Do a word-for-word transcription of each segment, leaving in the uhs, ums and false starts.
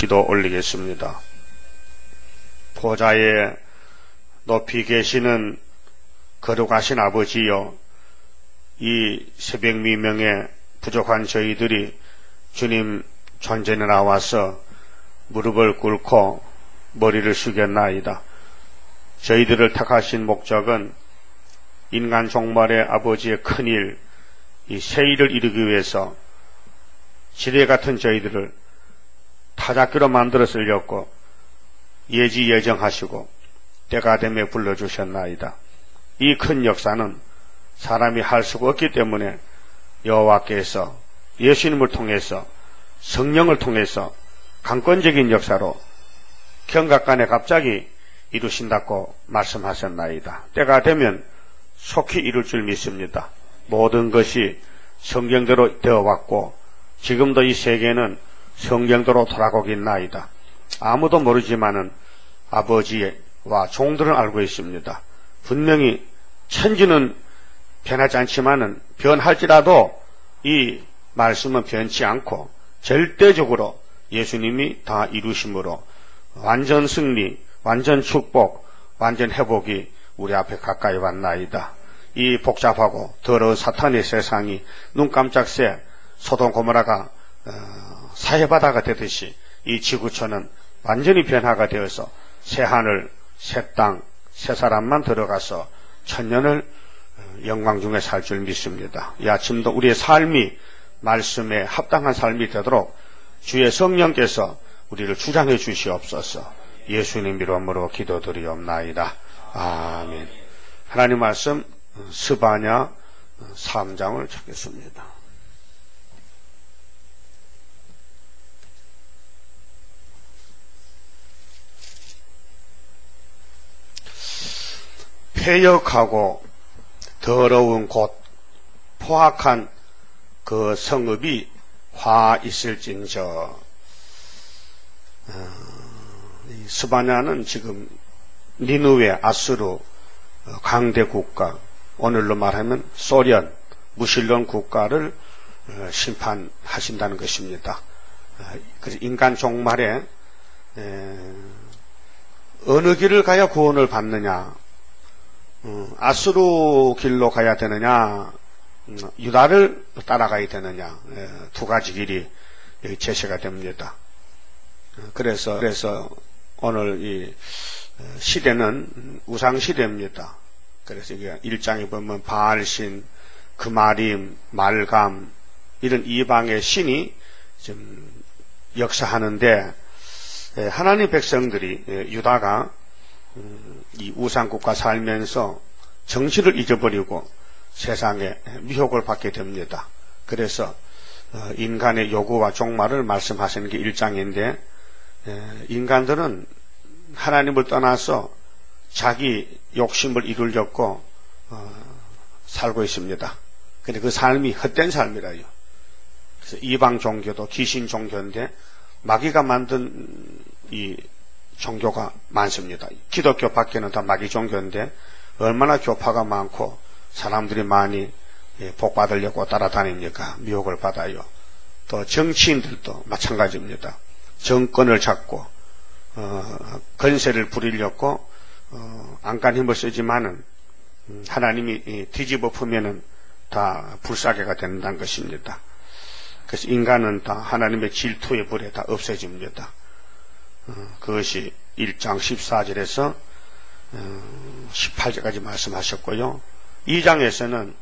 기도 올리겠습니다. 보좌에 높이 계시는 거룩하신 아버지여, 이 새벽 미명에 부족한 저희들이 주님 존전에 나와서 무릎을 꿇고 머리를 숙였나이다. 저희들을 택하신 목적은 인간 종말의 아버지의 큰일, 이 새일을 이루기 위해서 지뢰 같은 저희들을 타작기로 만들어 쓰려고 예지 예정하시고 때가 되매 불러주셨나이다. 이 큰 역사는 사람이 할 수가 없기 때문에 여호와께서 예수님을 통해서 성령을 통해서 강권적인 역사로 경각간에 갑자기 이루신다고 말씀하셨나이다. 때가 되면 속히 이룰 줄 믿습니다. 모든 것이 성경대로 되어왔고 지금도 이 세계는 성경대로 돌아가고 있나이다. 아무도 모르지만은 아버지와 종들은 알고 있습니다. 분명히 천지는 변하지 않지만은 변할지라도 이 말씀은 변치 않고 절대적으로 예수님이 다 이루심으로 완전 승리, 완전 축복, 완전 회복이 우리 앞에 가까이 왔나이다. 이 복잡하고 더러운 사탄의 세상이 눈 깜짝 새 소돔 고모라가 어, 사해바다가 되듯이 이 지구촌은 완전히 변화가 되어서 새 하늘, 새 땅, 새 사람만 들어가서 천년을 영광 중에 살 줄 믿습니다. 이 아침도 우리의 삶이 말씀에 합당한 삶이 되도록 주의 성령께서 우리를 주장해 주시옵소서. 예수님 이름으로 기도드리옵나이다. 아멘. 하나님 말씀 스바냐 삼 장을 찾겠습니다. 폐역하고 더러운 곳, 포악한 그 성읍이 화 있을진저. 어, 이 스바냐는 지금 니느웨, 아수르 강대 국가, 오늘로 말하면 소련, 무신론 국가를 어, 심판하신다는 것입니다. 어, 그래서 인간 종말에 에, 어느 길을 가야 구원을 받느냐, 음, 아수르 길로 가야 되느냐, 음, 유다를 따라가야 되느냐, 에, 두 가지 길이 제시가 됩니다. 그래서 그래서 오늘 이 시대는 우상 시대입니다. 그래서 이게 일장에 보면 바알신, 그마림, 말감 이런 이방의 신이 좀 역사하는데, 하나님 백성들이 유다가 이 우상국가 살면서 정신을 잊어버리고 세상에 미혹을 받게 됩니다. 그래서 인간의 요구와 종말을 말씀하시는 게 일 장인데, 인간들은 하나님을 떠나서 자기 욕심을 이루려고 어, 살고 있습니다. 근데 그 삶이 헛된 삶이라요. 그래서 이방 종교도 귀신 종교인데 마귀가 만든 이 종교가 많습니다. 기독교 밖에는 다 마귀 종교인데 얼마나 교파가 많고 사람들이 많이 복 받으려고 따라다닙니까? 미혹을 받아요. 또 정치인들도 마찬가지입니다. 정권을 잡고 어, 건세를 부리려고 어, 안간 힘을 쓰지만은 음, 하나님이 뒤집어 풀면은 다 불사개가 된다는 것입니다. 그래서 인간은 다 하나님의 질투의 불에 다 없어집니다. 어, 그것이 일 장 십사 절에서 어, 십팔 절까지 말씀하셨고요. 이 장에서는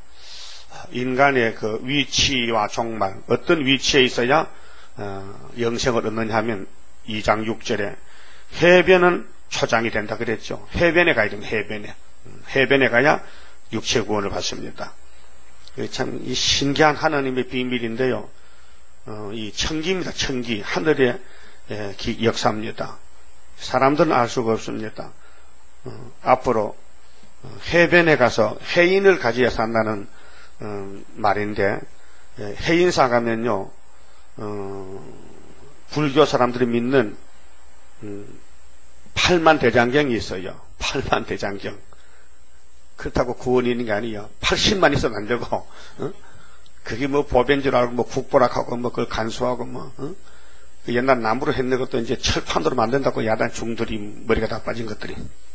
인간의 그 위치와 종말, 어떤 위치에 있어야 어, 영생을 얻느냐 하면 이 장 육 절에 해변은 초장이 된다 그랬죠. 해변에 가야 됩니다. 해변에. 해변에 가야 육체 구원을 받습니다. 참 이 신기한 하나님의 비밀인데요. 어, 이 천기입니다. 천기. 하늘의 예, 기, 역사입니다. 사람들은 알 수가 없습니다. 어, 앞으로 해변에 가서 해인을 가져야 산다는 어, 말인데, 예, 해인사 가면요, 어, 불교 사람들이 믿는 음, 팔만 대장경이 있어요. 팔만 대장경. 그렇다고 구원이 있는 게 아니에요. 팔십만 있어도 안 되고, 어? 그게 뭐 법인 줄 알고 뭐 국보락하고 뭐 그걸 간수하고 뭐, 어? 그 옛날 나무로 했는 것도 이제 철판으로 만든다고 야단 중들이 머리가 다 빠진 것들이.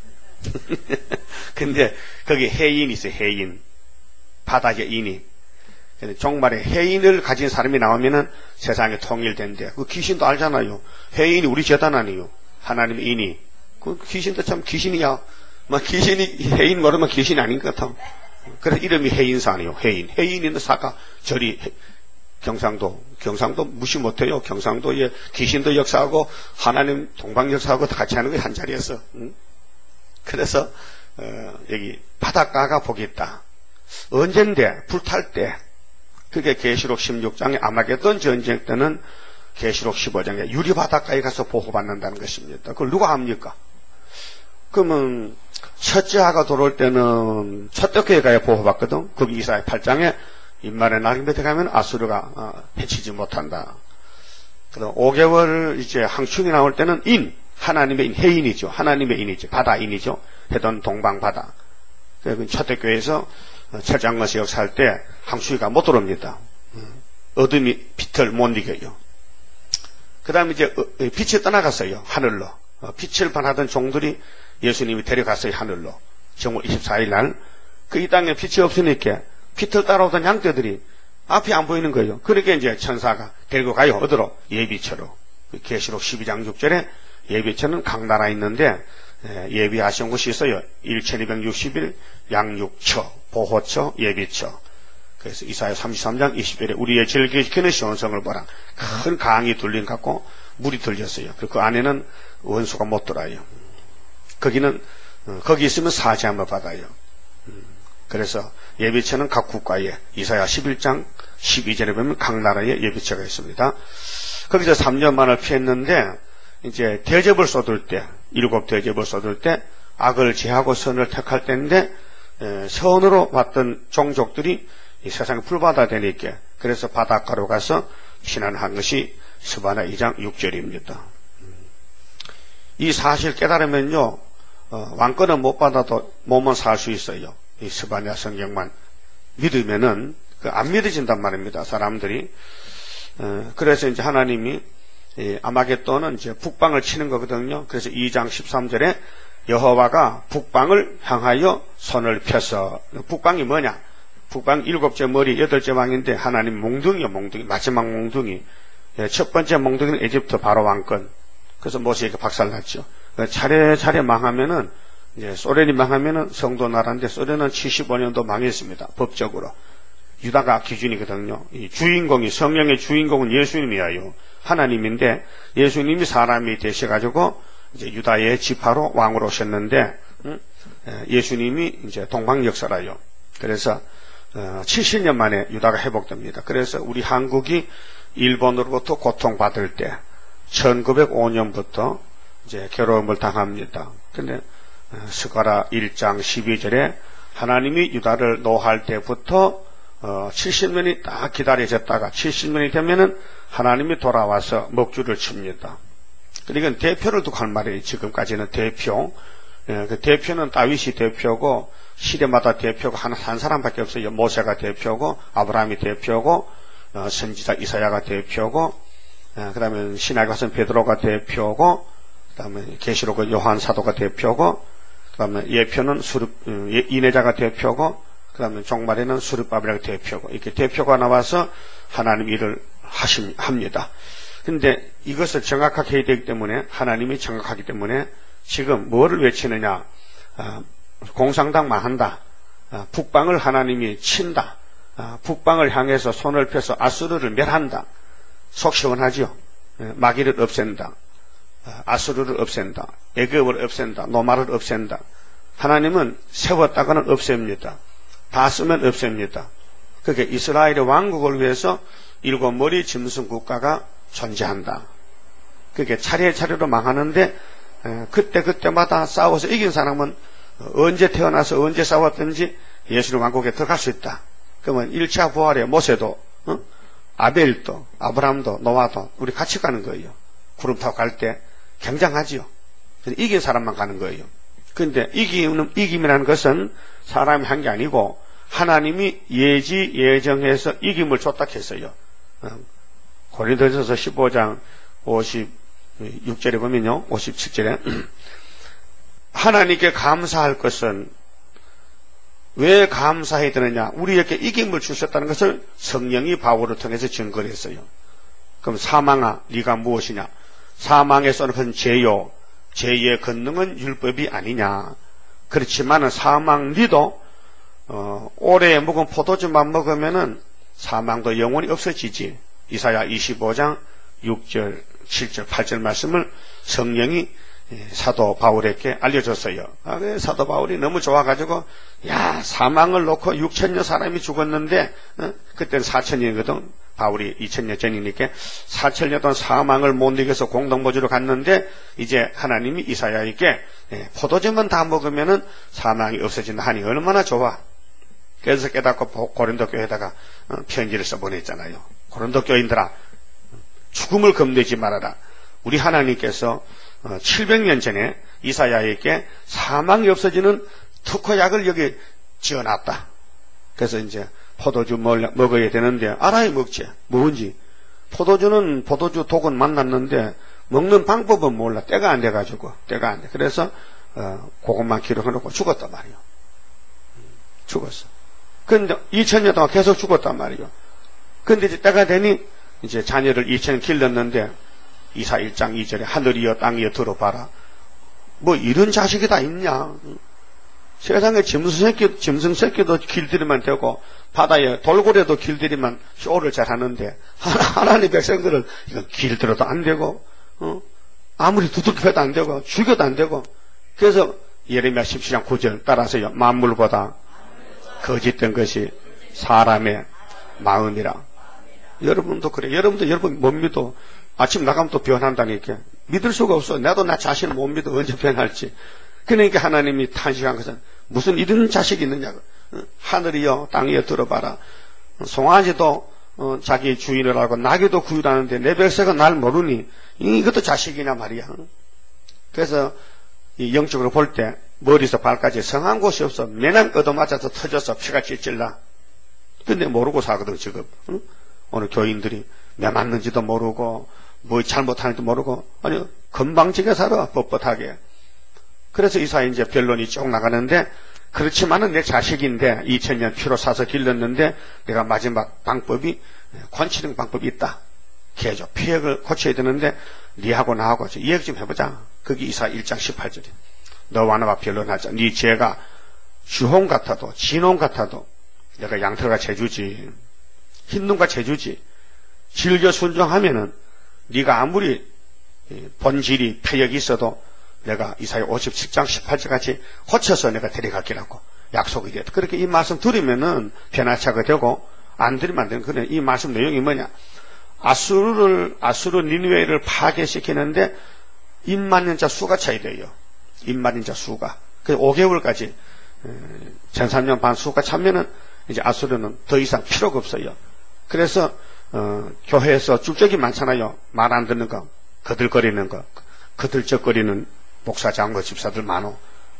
근데 거기 해인이 있어요. 해인. 바닥에 인이. 종말에 해인을 가진 사람이 나오면은 세상이 통일된대. 그 귀신도 알잖아요. 해인이 우리 재단 아니에요. 하나님의 인이. 그 귀신도 참 귀신이야. 막 귀신이 해인 모르면 귀신이 아닌 것 같아. 그래서 이름이 해인산이요. 해인. 해인 있는 사가 절이 경상도. 경상도 무시 못해요. 경상도에 귀신도 역사하고 하나님 동방 역사하고 다 같이 하는 게 한 자리였어. 응? 그래서 어, 여기 바닷가가 복이 있다. 언젠데 불탈 때 그게 계시록 십육 장의 아마겟돈 전쟁 때는 계시록 십오 장에 유리 바닷가에 가서 보호받는다는 것입니다. 그걸 누가 합니까? 그러면 첫째 아가 돌아올 때는 첫째 교회에 가야 보호받거든. 거기 이사야 팔 장에 인만의 날 밑에 가면 아수르가 어, 해치지 못한다. 그다음 오 개월 이제 항충이 나올 때는 인, 하나님의 인, 해인이죠. 하나님의 인이죠. 바다인이죠. 해던 동방 바다. 첫째 교회에서 철장건시 역사할 때 항충이가 못 들어옵니다. 어둠이 빛을 못 이겨요. 그 다음에 이제 빛이 떠나갔어요. 하늘로. 빛을 반하던 종들이 예수님이 데려갔어요. 하늘로. 정월 이십사 일 날. 그 이 땅에 빛이 없으니까 빛을 따라오던 양떼들이 앞이 안 보이는 거예요. 그러니까 이제 천사가 데리고 가요. 어디로? 예비처로. 계시록 십이 장 육 절에 예비처는 각 나라에 있는데 예비하신 곳이 있어요. 천이백육십 일 양육처, 보호처, 예비처. 그래서 이사야 삼십삼 장 이십 절에 우리의 즐기시키는 시온성을 보라. 큰 강이 둘린 갖고 물이 들렸어요. 그 안에는 원수가 못 들어요. 거기는 거기 있으면 사지 한번 받아요. 그래서 예비처는 각 국가에 이사야 십일 장 십이 절에 보면 각 나라에 예비처가 있습니다. 거기서 삼 년 만을 피했는데 이제 대접을 쏟을 때 일곱 대접을 쏟을 때 악을 제하고 선을 택할 때인데 에, 선으로 왔던 종족들이 이 세상에 불바다 되니까 그래서 바닷가로 가서 피난한 것이 스바냐 이 장 육 절입니다. 이 사실 깨달으면요 어, 왕권은 못 받아도 몸은 살 수 있어요. 이 스바냐 성경만 믿으면은 그 안 믿어진단 말입니다. 사람들이. 어, 그래서 이제 하나님이 이 아마겟돈은 이제 북방을 치는 거거든요. 그래서 이 장 십삼 절에 여호와가 북방을 향하여 손을 펴서 북방이 뭐냐? 북방 일곱째 머리 여덟째 왕인데 하나님 몽둥이요 몽둥이 마지막 몽둥이. 첫 번째 몽둥이는 에집트 바로 왕권. 그래서 모세에게 박살났죠. 차례차례 망하면은 이제 소련이 망하면은 성도 나라인데 소련은 칠십오 년도 망했습니다. 법적으로. 유다가 기준이거든요. 이 주인공이 성령의 주인공은 예수님이에요. 하나님인데 예수님이 사람이 되셔가지고 이제 유다의 지파로 왕으로 오셨는데 음? 예수님이 이제 동방 역사라요. 그래서 어, 칠십 년 만에 유다가 회복됩니다. 그래서 우리 한국이 일본으로부터 고통받을 때 천구백오 년부터 이제 괴로움을 당합니다. 근데 어, 스가랴 일 장 십이 절에 하나님이 유다를 노할 때부터 어, 칠십 년이 딱 기다려졌다가 칠십 년이 되면은 하나님이 돌아와서 먹줄을 칩니다. 그러니까 대표를 두고 할 말이에요. 지금까지는 대표. 예, 그 대표는 다윗이 대표고 시대마다 대표가 한, 한 사람밖에 없어요. 모세가 대표고 아브라함이 대표고 어, 선지자 이사야가 대표고 예, 그 다음에 신약에 가서 베드로가 대표고 그 다음에 계시록 요한 사도가 대표고 그 다음에 예표는 수르, 예, 이내자가 대표고 그 다음에 종말에는 수르바벨이 대표고 이렇게 대표가 나와서 하나님 일을 하심, 합니다. 근데 이것을 정확하게 해야 되기 때문에 하나님이 정확하기 때문에 지금 뭐를 외치느냐 아, 공산당 망한다. 아, 북방을 하나님이 친다. 아, 북방을 향해서 손을 펴서 아수르를 멸한다. 속 시원하죠. 예, 마귀를 없앤다. 아, 아수르를 없앤다. 애굽을 없앤다. 노마를 없앤다. 하나님은 세웠다가는 없앱니다. 다 쓰면 없앱니다. 그게 이스라엘의 왕국을 위해서 일곱 머리 짐승 국가가 존재한다. 그게 차례차례로 망하는데 그때 그때마다 싸워서 이긴 사람은 언제 태어나서 언제 싸웠든지 예수님 왕국에 들어갈 수 있다. 그러면 일 차 부활에 모세도 어? 아벨도 아브라함도 노아도 우리 같이 가는 거예요. 구름 타고 갈 때 굉장하지요. 이긴 사람만 가는 거예요. 그런데 이김, 이김이라는 것은 사람이 한 게 아니고 하나님이 예지 예정해서 이김을 줬다 했어요. 고린도전서 십오 장 오십육 절에 보면요, 오십칠 절에 하나님께 감사할 것은 왜 감사해야 되느냐? 우리에게 이김을 주셨다는 것을 성령이 바울을 통해서 증거를 했어요. 그럼 사망아, 네가 무엇이냐? 사망에서 는 죄요, 죄의 권능은 율법이 아니냐? 그렇지만은 사망 니도 어, 오래 묵은 포도주만 먹으면은 사망도 영원히 없어지지. 이사야 이십오 장 육 절, 칠 절, 팔 절 말씀을 성령이 사도 바울에게 알려줬어요. 아, 사도 바울이 너무 좋아가지고, 야, 사망을 놓고 육천 년 사람이 죽었는데, 어? 그때는 사천 년이거든. 바울이 이천 년 전이니까 사천 년 동안 사망을 못 이겨서 공동모주로 갔는데, 이제 하나님이 이사야에게 예, 포도주만 다 먹으면은 사망이 없어진다 하니 얼마나 좋아. 그래서 깨닫고 고린도 교회에다가 어, 편지를 써보냈잖아요. 고린도 교인들아, 죽음을 겁내지 말아라. 우리 하나님께서 칠백 년 전에 이사야에게 사망이 없어지는 특효약을 여기 지어놨다. 그래서 이제 포도주 먹어야 되는데 알아야 먹지. 뭔지. 포도주는 포도주 독은 만났는데 먹는 방법은 몰라. 때가 안 돼가지고. 때가 안 돼. 그래서 어, 그것만 기록해놓고 죽었단 말이요. 죽었어. 근데 이천 년 동안 계속 죽었단 말이요. 근데 이제 때가 되니 이제 자녀를 이천 년 길렀는데 이사 일 장 이 절에 하늘이여 땅이여 들어봐라. 뭐 이런 자식이 다 있냐. 세상에 짐승새끼, 짐승새끼도 길들이면 되고 바다에 돌고래도 길들이면 쇼를 잘하는데 하나님 백성들은 이건 길들여도 안 되고 어? 아무리 두들겨도 안 되고 죽여도 안 되고. 그래서 예레미야 십칠 장 구 절 따라서요. 만물보다 거짓된 것이 사람의 마음이라. 여러분도 그래. 여러분도 여러분 못 믿어. 아침 나가면 또 변한다니까. 믿을 수가 없어. 나도 나 자신을 못 믿어. 언제 변할지. 그러니까 하나님이 탄식한 것은 무슨 이런 자식이 있느냐고. 하늘이여 땅이여 들어봐라. 송아지도 어, 자기 주인을 알고 나귀도 구유하는데 내 백성은 날 모르니 이것도 자식이냐 말이야. 그래서 이 영적으로 볼 때 머리에서 발까지 성한 곳이 없어. 매난 얻어맞아서 터져서 피가 찔찔나. 근데 모르고 사거든 지금. 응? 오늘 교인들이 매 맞는지도 모르고 뭐 잘못하는지도 모르고 아니 건방지게 살아. 뻣뻣하게. 그래서 이사야 이제 변론이 쭉 나가는데 그렇지만은 내 자식인데 이천 년 피로 사서 길렀는데 내가 마지막 방법이 권치는 방법이 있다. 개조 피획을 고쳐야 되는데 니하고 나하고 이야기 좀 해보자. 그게 이사야 일 장 십팔 절이야. 너와 나와 변론하자. 네 죄가 주홍 같아도 진홍 같아도 내가 양털과 제주지. 흰눈과 제주지. 즐겨 순종하면은 네가 아무리 본질이 폐역이 있어도 내가 이사야 오십칠 장 십팔 절 같이 고쳐서 내가 데려갈게라고 약속이 됐다. 그렇게 이 말씀 들으면은 변화차가 되고 안 들으면 안 되는 그래. 이 말씀 내용이 뭐냐? 아수르를 아수르 니느웨를 파괴시키는데 임만인자 수가 차야 돼요. 임만인자 수가. 그래서 오 개월까지 천삼 년 반 수가 차면은 이제 아수르는 더 이상 필요가 없어요. 그래서 어, 교회에서 쭉적이 많잖아요. 말 안 듣는 거, 거들거리는 거, 거들적거리는 목사, 장로, 집사들 많어.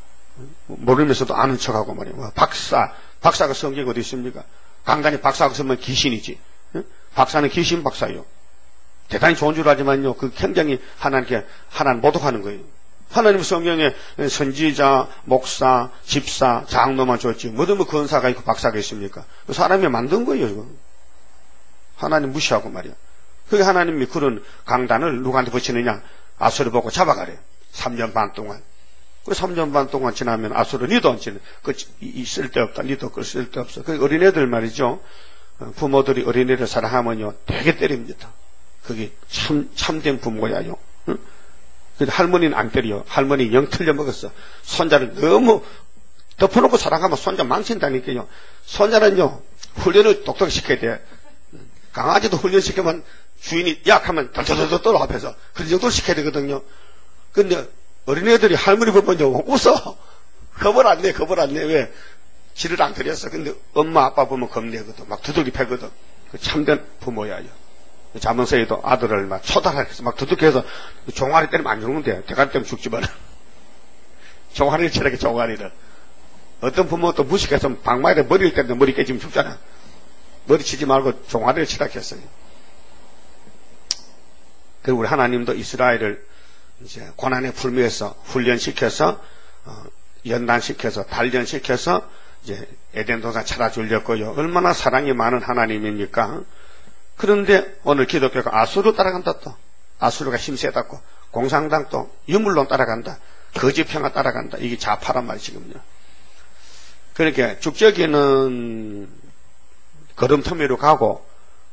모르면서도 아는 척하고 말이야. 박사, 박사가 성경 어디 있습니까? 강단이 박사가 쓰면 귀신이지. 응? 박사는 귀신 박사요. 대단히 좋은 줄 알지만요. 그 굉장히 하나님께 하나님 모독하는 거예요. 하나님 성경에 선지자, 목사, 집사, 장로만 줬지. 뭐든 뭐 권사가 있고 박사가 있습니까? 사람이 만든 거예요. 이거. 하나님 무시하고 말이야. 그게 하나님이 그런 강단을 누구한테 붙이느냐? 아수르 보고 잡아가래요. 삼 년 반 동안. 그 삼 년 반 동안 지나면 아수르 니도 안 치는. 그, 이, 쓸데없다. 니도 그 쓸데없어. 그 어린애들 말이죠. 부모들이 어린애를 사랑하면요. 되게 때립니다. 그게 참, 참된 부모야요. 응? 근데 할머니는 안 때려. 할머니 영 틀려 먹었어. 손자를 너무 덮어놓고 사랑하면 손자 망친다니까요. 손자는요. 훈련을 똑똑히 시켜야 돼. 강아지도 훈련시키면 주인이 약하면 덜덜덜 떨어 앞에서 그 정도로 시켜야 되거든요. 근데 어린애들이 할머니 보면 웃어. 겁을 안 내, 겁을 안 내. 왜? 지를 안 들였어. 근데 엄마 아빠 보면 겁내거든. 막 두들기 패거든. 그 참된 부모야. 자문서에도 아들을 막 초달해서 막 두들겨서 종아리 때리면 안 죽는데 대가리 때문에 죽지만 종아리를 치라게 종아리를. 어떤 부모 또 무식해서 방망이에 머리를 때리는데 머리 깨지면 죽잖아. 머리 치지 말고 종아리를 치라게 했어요. 그리고 우리 하나님도 이스라엘을 이제 고난의 불미에서 훈련시켜서, 어, 연단시켜서, 단련시켜서, 이제 에덴 동산 찾아주려고요. 얼마나 사랑이 많은 하나님입니까? 그런데 오늘 기독교가 아수르 따라간다 또. 아수르가 힘세다고. 공산당 또 유물론 따라간다. 거짓평화 따라간다. 이게 좌파란 말이 지금요. 그러니까 죽적이는 걸음터미로 가고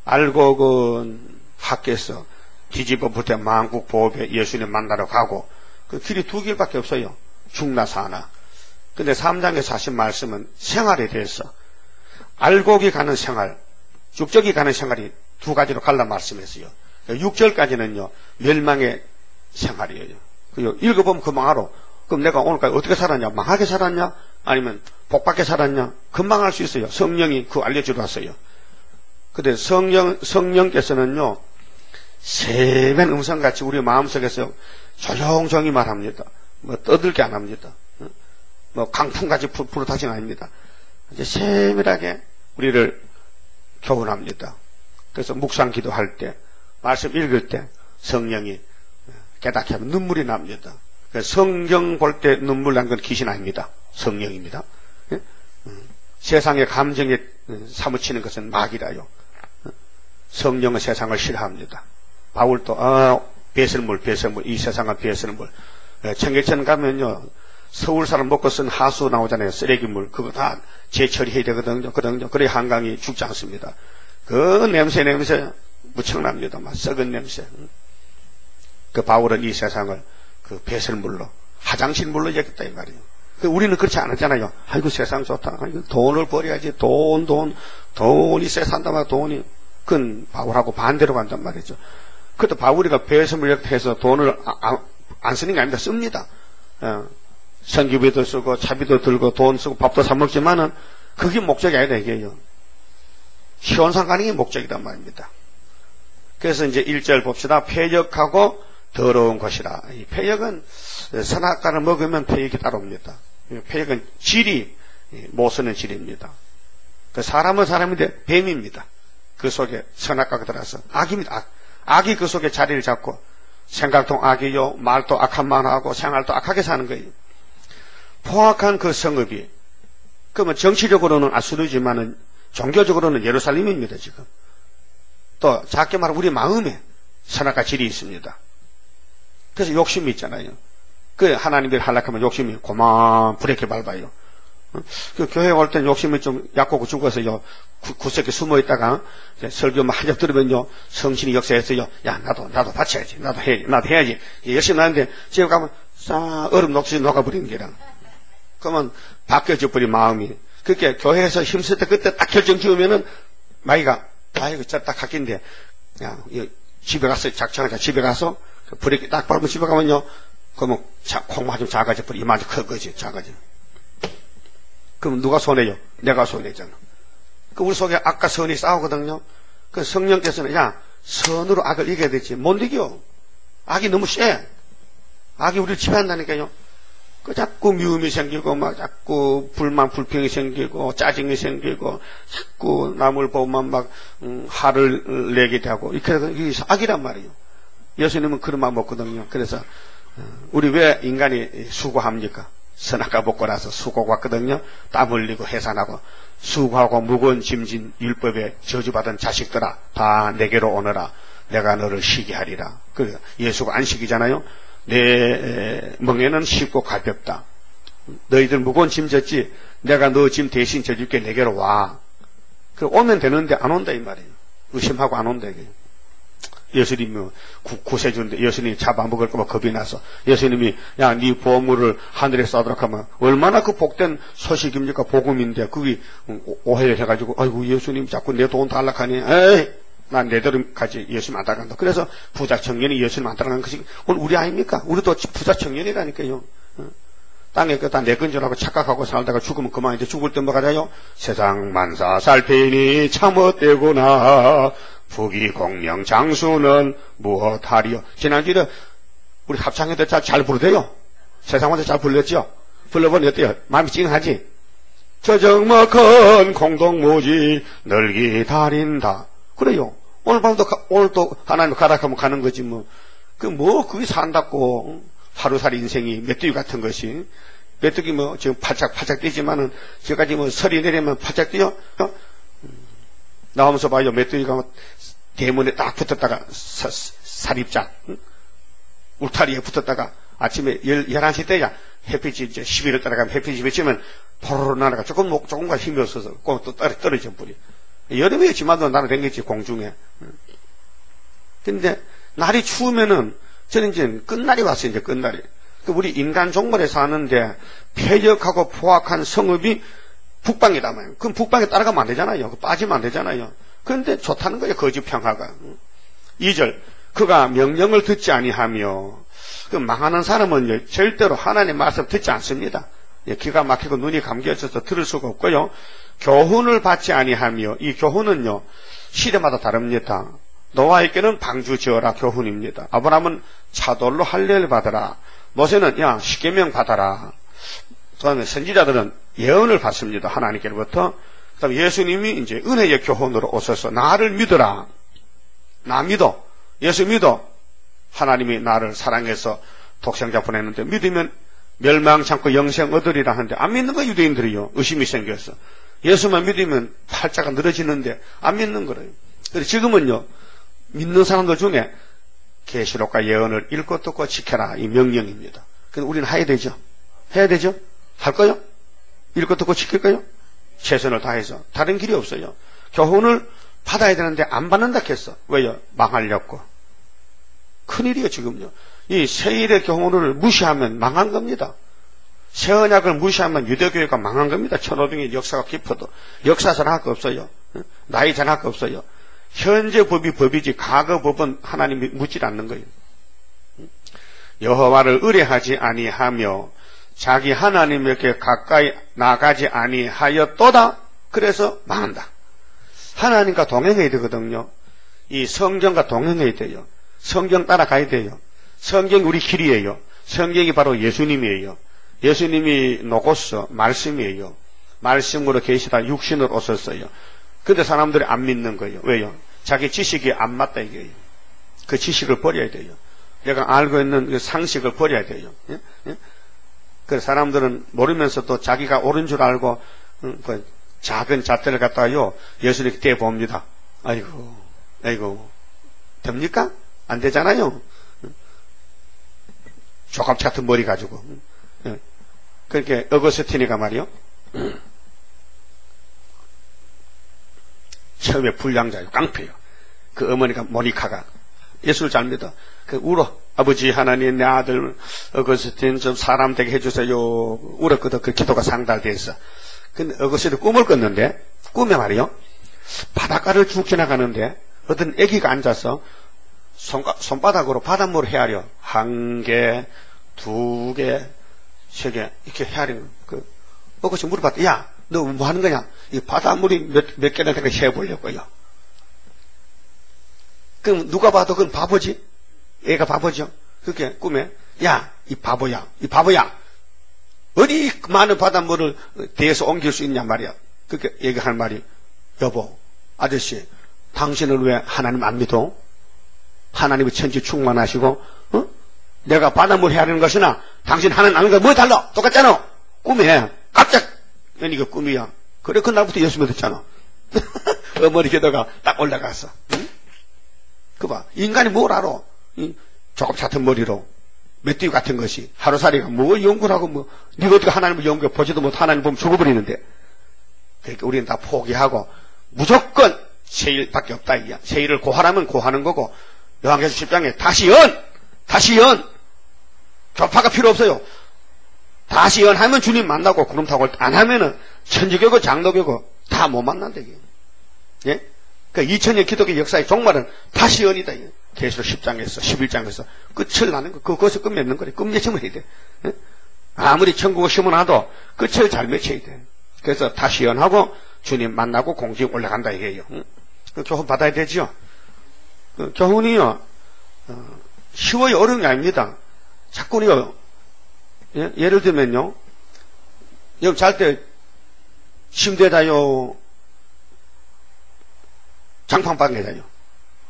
알곡은 학교에서 뒤집어 붙여 만국보호배 예수님 만나러 가고 그 길이 두 길밖에 없어요. 죽나 사나. 근데 삼 장에서 하신 말씀은 생활에 대해서 알곡이 가는 생활, 죽적이 가는 생활이 두 가지로 갈라 말씀했어요. 육 절까지는요 멸망의 생활이에요. 읽어보면 금방 알아. 그럼 내가 오늘까지 어떻게 살았냐? 망하게 살았냐? 아니면 복받게 살았냐? 금방 알 수 있어요. 성령이 그거 알려주러 왔어요. 근데 성령, 성령께서는요 세면 음성같이 우리 마음속에서 조용조용히 말합니다. 뭐 떠들게 안 합니다. 뭐 강풍같이 부르타진 아닙니다. 이제 세밀하게 우리를 교훈합니다. 그래서 묵상 기도할 때, 말씀 읽을 때 성령이 깨닫게 하면 눈물이 납니다. 성경 볼 때 눈물 난 건 귀신 아닙니다. 성령입니다. 예? 세상의 감정에 사무치는 것은 마귀라요. 성령은 세상을 싫어합니다. 바울도 아, 배설물, 배설물, 이 세상은 배설물. 청계천 가면요 서울 사람 먹고 쓴 하수 나오잖아요. 쓰레기물. 그거 다 재처리해야 되거든요. 그러거든요. 그래야 한강이 죽지 않습니다. 그 냄새 냄새 무청납니다. 막 썩은 냄새. 그 바울은 이 세상을 그 배설물로 화장실물로 여겼다 이 말이에요. 그 우리는 그렇지 않았잖아요. 아이고 세상 좋다. 아이고 돈을 버려야지. 돈, 돈, 돈이 세 산다 말 돈이. 그건 바울하고 반대로 간단 말이죠. 그것도 바울이가 배설물 해서 돈을 아, 아, 안 쓰는 게 아닙니다. 씁니다. 어, 전기비도 쓰고 차비도 들고 돈 쓰고 밥도 사 먹지만은 그게 목적이 아니다 이게요. 현상 가는 게 목적이란 말입니다. 그래서 이제 일 절 봅시다. 폐역하고 더러운 것이라. 이 폐역은 선악과를 먹으면 폐역이 따라옵니다. 폐역은 질이 못 쓰는 질입니다. 그 사람은 사람인데 뱀입니다. 그 속에 선악과가 들어서 악입니다. 악. 악이 그 속에 자리를 잡고 생각도 악이요, 말도 악한 말하고 생활도 악하게 사는 거예요. 포악한 그 성읍이 그러면 정치적으로는 아수르지만은 종교적으로는 예루살렘입니다. 지금 또 작게 말하면 우리 마음에 선악과 질이 있습니다. 그래서 욕심이 있잖아요. 그 하나님이 하락하면 욕심이 고만 브레이크 밟아요. 그 교회 올 땐 욕심이 좀 약하고 죽어서요 구석에 숨어 있다가 설교만 한적 들으면요 성신이 역사해서요 야 나도 나도 바쳐야지 나도 해야지 나도 해야지 열심히 하는데 집에 가면 싹 얼음 녹슬이 녹아버리는 게랑 그러면 바뀌어져 버린 마음이 그렇게 교회에서 힘쓸 때 그때 딱 결정 지으면은 마이가 아이고 저 딱 갔긴데 야 집에 가서 작정하자 집에 가서 브레이크 딱 밟으면 집에 가면요 그러면 콩만 좀 작아져 버리 이만큼 큰 거지 작아져. 그럼 누가 손해요? 내가 손해잖아. 그 우리 속에 악과 선이 싸우거든요. 그 성령께서는 야 선으로 악을 이겨야 되지 못 이겨. 악이 너무 세. 악이 우리를 지배한다니까요. 그 자꾸 미움이 생기고 막 자꾸 불만 불평이 생기고 짜증이 생기고 자꾸 남을 보면 막 음, 화를 내게 되고 이렇게 이게 악이란 말이에요. 예수님은 그런 마음 없거든요. 그래서 우리 왜 인간이 수고합니까? 선악과 먹고라서 수고가 왔거든요. 땀 흘리고 해산하고 수고하고 무거운 짐진 율법에 저주받은 자식들아 다 내게로 오너라 내가 너를 쉬게 하리라. 그 예수가 안식이잖아요. 내 멍에는 쉽고 가볍다. 너희들 무거운 짐 졌지 내가 너 짐 대신 져줄게 내게로 와. 그 오면 되는데 안 온다 이 말이에요. 의심하고 안 온다 이게. 예수님이 구세주인데 예수님이 잡아먹을까봐 겁이 나서 예수님이 야 네 보물을 하늘에 쏴도록 하면 얼마나 그 복된 소식입니까? 복음인데 그게 오해를 해가지고 아이고 예수님 자꾸 내 돈 달라하니 에이 난 내대로 가지 예수님 안 따라간다. 그래서 부자 청년이 예수님 안 따라가는 것이 오늘 우리 아닙니까? 우리도 부자 청년이라니까요. 땅에 그다 내 건줄하고 착각하고 살다가 죽으면 그만 이제 죽을 때 뭐가 돼요? 세상 만사 살피니 참헛되구나 부귀 공명 장수는 무엇하리요. 지난주에 우리 합창회도 잘, 잘 부르대요. 세상마다 잘 불렀죠. 불러보니 어때요? 마음이 찡하지. 저 적막한 공동무지 널기 다린다. 그래요. 오늘 밤도, 가, 오늘 또 하나님 가라 하면 가는 거지, 뭐. 그, 뭐, 그게 산다고. 하루살이 인생이 메뚜기 같은 것이. 메뚜기 뭐, 지금 팔짝팔짝 뛰지만은, 저까지 뭐, 설이 내리면 팔짝 뛰어? 어? 나오면서 봐요. 메뚜기가 뭐 대문에 딱 붙었다가, 사, 살입자. 응? 울타리에 붙었다가, 아침에 열한 시 때야, 햇빛이 이제 십일월 따라가면 햇빛이 비치면, 포로로 날아가. 조금, 조금만 힘이 없어서, 꼭 또 떨어져 버려. 여름에 지마도 날아다녔지, 공중에. 근데, 날이 추우면은, 저는 이제 끝날이 왔어요, 이제 끝날이. 우리 인간 종말에 사는데, 폐역하고 포악한 성읍이 북방이다 말이에요. 그럼 북방에 따라가면 안 되잖아요. 빠지면 안 되잖아요. 그런데 좋다는 거예요, 거짓 평화가. 이 절, 그가 명령을 듣지 아니하며, 그 망하는 사람은 절대로 하나님의 말씀 듣지 않습니다. 기가 막히고 눈이 감겨져서 들을 수가 없고요. 교훈을 받지 아니하며, 이 교훈은요, 시대마다 다릅니다. 노아에게는 방주 지어라 교훈입니다. 아브라함은 차돌로 할례를 받아라. 모세는 야 십계명 받아라. 그다음에 선지자들은 예언을 받습니다. 하나님께로부터. 그다음에 예수님이 이제 은혜의 교훈으로 오셔서 나를 믿어라. 나 믿어. 예수 믿어. 하나님이 나를 사랑해서 독생자 보냈는데 믿으면 멸망치 않고 영생 얻으리라 하는데 안 믿는 거 유대인들이요. 의심이 생겨서. 예수만 믿으면 팔자가 늘어지는데 안 믿는 거예요. 그래서 지금은요. 믿는 사람들 중에 계시록과 예언을 읽고 듣고 지켜라. 이 명령입니다. 그럼 우리는 해야 되죠. 해야 되죠. 할 거요? 읽고 듣고 지킬 거요? 최선을 다해서. 다른 길이 없어요. 교훈을 받아야 되는데 안 받는다 했어. 왜요? 망하려고. 큰일이요 지금요. 이 세일의 교훈을 무시하면 망한 겁니다. 새 언약을 무시하면 유대교회가 망한 겁니다. 천오백 년 역사가 깊어도. 역사 전할 거 없어요. 나이 전할 거 없어요. 현재 법이 법이지 과거 법은 하나님이 묻질 않는 거예요. 여호와를 의뢰하지 아니하며 자기 하나님에게 가까이 나가지 아니하였도다. 그래서 망한다. 하나님과 동행해야 되거든요. 이 성경과 동행해야 돼요. 성경 따라가야 돼요. 성경이 우리 길이에요. 성경이 바로 예수님이에요. 예수님이 노고서 말씀이에요. 말씀으로 계시다 육신으로 오셨어요. 근데 사람들이 안 믿는 거예요. 왜요? 자기 지식이 안 맞다 이게요. 그 지식을 버려야 돼요. 내가 알고 있는 그 상식을 버려야 돼요. 예? 예? 그래서 사람들은 모르면서도 자기가 옳은 줄 알고 음, 그 작은 잣대를 갖다요 예수님께 대봅니다. 아이고, 아이고, 됩니까? 안 되잖아요. 조갑지 같은 머리 가지고. 예. 그렇게 어거스티니가 말이요. 처음에 불량자요, 깡패요. 그 어머니가 모니카가 예수를 잘 믿어. 그 울어. 아버지 하나님 내 아들 어거스틴 좀 사람 되게 해주세요. 울었거든. 그 기도가 상달됐어. 근데 어거스틴이 꿈을 꿨는데 꿈에 말이요. 바닷가를 쭉 지나가는데 어떤 애기가 앉아서 손가, 손바닥으로 바닷물을 헤아려. 한 개, 두 개, 세 개 이렇게 헤아려. 그 어거스틴 물어봤다. 야, 너 뭐 하는 거냐? 이 바닷물이 몇, 몇 개나 되니까 해보려고요. 그럼 누가 봐도 그건 바보지? 애가 바보죠? 그렇게 꿈에, 야, 이 바보야, 이 바보야. 어디 많은 바닷물을 대에서 옮길 수 있냐 말이야. 그렇게 얘기할 말이, 여보, 아저씨, 당신을 왜 하나님 안 믿어? 하나님의 천지 충만하시고, 어? 내가 바닷물 헤아리는 것이나 당신 하나님 안 믿는 거 뭐 달라? 똑같잖아. 꿈에 깜짝 이거 꿈이야. 그래, 그날부터 예수 믿었잖아. 어머니 게다가 딱 올라갔어. 응? 그 봐. 인간이 뭘 알아? 이 조금 같은 머리로 메뚜기 같은 것이 하루살이가 뭐 연구를 하고 뭐 네가 어떻게 하나님을 연구해 보지도 못 하나님 보면 죽어버리는데. 그러니까 우리는 다 포기하고 무조건 세일밖에 없다 이야. 세일을 고하라면 고하는 거고 요한계시록 십 장에 다시 연! 다시 연! 교파가 필요 없어요. 다시 연하면 주님 만나고 구름 타고 안 하면은 천주교고 장로교고 다 못 만난다 이게. 예? 그 이천 년 기독교 역사의 종말은 다시 연이다. 계시록 십 장에서 십일 장에서 끝을 나는 거. 그것을 끝 맺는 거래. 끝 맺으면 해야 돼. 예? 아무리 천국을 심어놔도 끝을 잘 맺혀야 돼. 그래서 다시 연하고 주님 만나고 공중에 올라간다 이게요. 응? 그 교훈 받아야 되죠. 그 교훈이요. 어, 쉬워요. 어려운 게 아닙니다. 자꾸요. 예? 예를 들면요. 여러분 잘 때 침대에다요. 장판방에다요.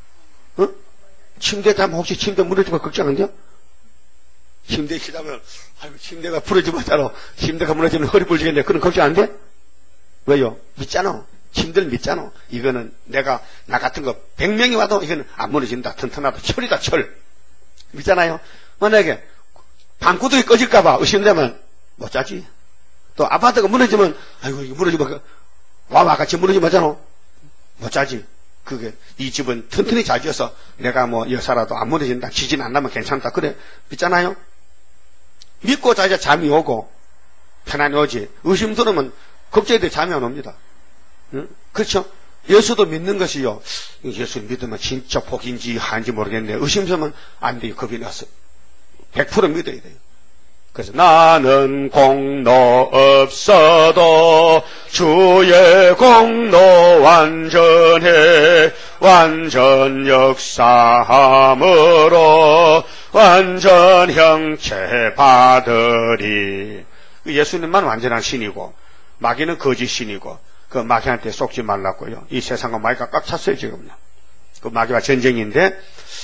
어? 침대 자면 혹시 침대 무너지면 걱정 안 돼요? 침대에 기다면, 아이고, 침대가 부러지면 따로, 침대가 무너지면 허리 부러지겠네. 그런 걱정 안 돼? 왜요? 믿잖아. 침대를 믿잖아. 이거는 내가, 나 같은 거, 백 명이 와도 이거는 안 무너진다. 튼튼하다. 철이다, 철. 믿잖아요? 만약에, 방구들이 꺼질까봐 의심되면 못 자지. 또 아파트가 무너지면, 아이고, 이거 무너지면, 와와 같이 무너지면 하잖아. 못 자지. 그게, 이 집은 튼튼히 잘 지어서 내가 뭐 여사라도 안 무너진다. 지진 안 나면 괜찮다. 그래. 믿잖아요? 믿고 자야 잠이 오고, 편안히 오지. 의심 들으면 걱정이 돼 잠이 안 옵니다. 응? 그렇죠? 예수도 믿는 것이요. 예수 믿으면 진짜 복인지 한지 모르겠네. 의심스러면 안 돼요. 겁이 나서. 백 퍼센트 믿어야 돼요. 그래서 나는 공로 없어도 주의 공로 완전해 완전 역사함으로 완전 형체 받으리. 예수님만 완전한 신이고 마귀는 거짓 신이고 그 마귀한테 속지 말라고요. 이 세상과 마귀가 꽉 찼어요 지금요. 그 마귀와 전쟁인데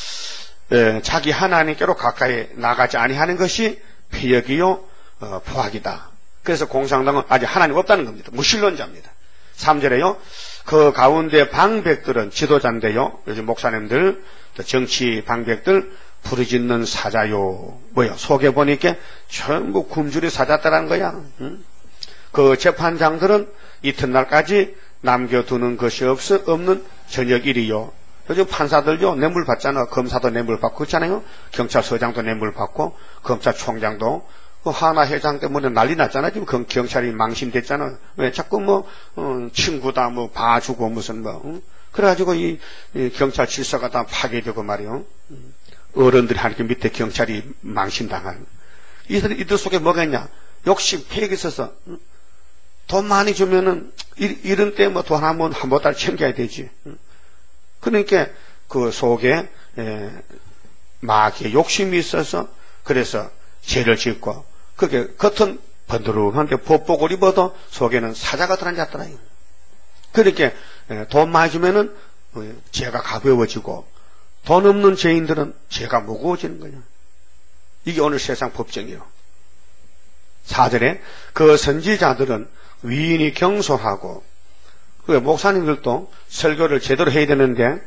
에, 자기 하나님께로 가까이 나가지 아니하는 것이 폐역이요 어, 포악이다. 그래서 공산당은 아직 하나님 없다는 겁니다. 무신론자입니다. 삼 절에요. 그 가운데 방백들은 지도자인데요. 요즘 목사님들 또 정치 방백들 부르짖는 사자요. 뭐요? 속에 보니까 전부 굶주리 사자다라는 거야. 응? 그 재판장들은 이튿날까지 남겨두는 것이 없, 없는 저녁일이요. 요즘 판사들요 뇌물 받잖아. 검사도 뇌물 받고 있잖아요. 경찰서장도 뇌물 받고 검찰총장도 그 하나 회장 때문에 난리 났잖아. 지금 경찰이 망신됐잖아. 왜 자꾸 뭐 어, 친구다 뭐 봐주고 무슨 뭐 응? 그래가지고 이, 이 경찰 질서가 다 파괴되고 말이요. 어른들이 하니까 밑에 경찰이 망신당한. 이들 이들 속에 뭐가 있냐? 욕심 폐역이 있어서 응? 돈 많이 주면은 이, 이런 때 뭐 돈 한번 한번 달 챙겨야 되지. 응? 그러니까 그 속에 에, 마귀의 욕심이 있어서 그래서 죄를 짓고 그게 겉은 번드름한데 법복을 입어도 속에는 사자가 들어앉았더라요. 그러니까 에, 돈 많이 주면은 어, 죄가 가벼워지고 돈 없는 죄인들은 죄가 무거워지는 거예요. 이게 오늘 세상 법정이에요. 사 절에 그 선지자들은 위인이 경솔하고 그 목사님들도 설교를 제대로 해야 되는데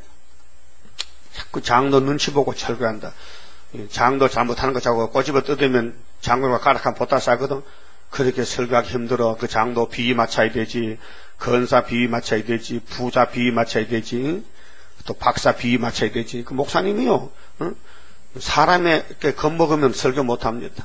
자꾸 장로 눈치 보고 설교한다. 장로 잘못하는 거 자꾸 꼬집어 뜯으면 장로가 가락한 보따 싸거든. 그렇게 설교하기 힘들어. 그 장로 비위 맞춰야 되지. 건사 비위 맞춰야 되지. 부자 비위 맞춰야 되지. 또 박사 비위 맞춰야 되지. 그 목사님이요. 응? 사람에게 겁먹으면 설교 못합니다.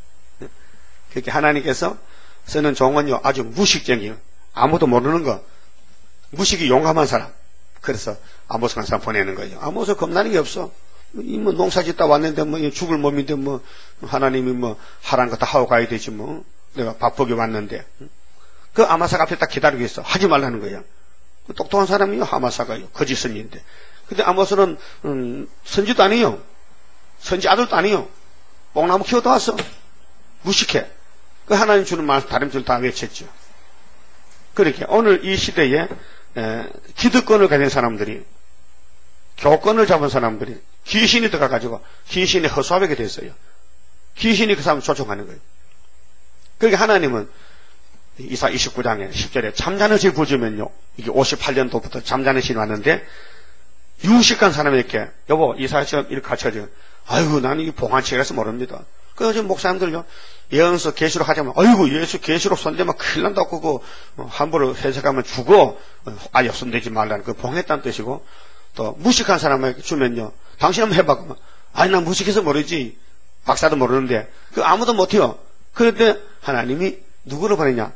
그렇게 하나님께서 쓰는 종은요 아주 무식쟁이에요. 아무도 모르는 거. 무식이 용감한 사람. 그래서 아모스 강사 보내는 거예요. 아모스 겁나는 게 없어. 이 뭐 농사 짓다 왔는데 뭐 죽을 몸인데 뭐 하나님이 뭐 하라는 거 다 하고 가야 되지 뭐. 내가 바쁘게 왔는데. 그 아마사가 앞에 딱 기다리고 있어. 하지 말라는 거야. 똑똑한 사람이요 아마사가요. 거짓 선지인데. 근데 아모스는 음, 선지도 아니에요. 선지 아들도 아니에요. 뽕나무 키워도 왔어. 무식해. 그 하나님 주는 말 다림줄 다 외쳤죠. 그렇게 오늘 이 시대에 에, 기득권을 가진 사람들이 교권을 잡은 사람들이 귀신이 들어가가지고 귀신이 허수아비게 됐어요. 귀신이 그 사람 조종하는 거예요. 그러니까 하나님은 이사 이십구 장에 십 절에 잠자는 신 부주면요 이게 오십팔 년도부터 잠자는 신이 왔는데 유식한 사람에게 여보 이사야처럼 이렇게 가르쳐줘. 아이고 나는 이 봉안치라서 모릅니다. 그래서 목사님들요 예언서 계시록 하자면 아이고 예수 계시록 손대면 큰일 난다고 그거 함부로 해석하면 죽어. 아예 손대지 말라는 그 봉했다는 뜻이고 또 무식한 사람에게 주면요 당신 한번 해봐. 그러면 아니 난 무식해서 모르지. 박사도 모르는데 그 아무도 못해요. 그런데 하나님이 누구를 보내냐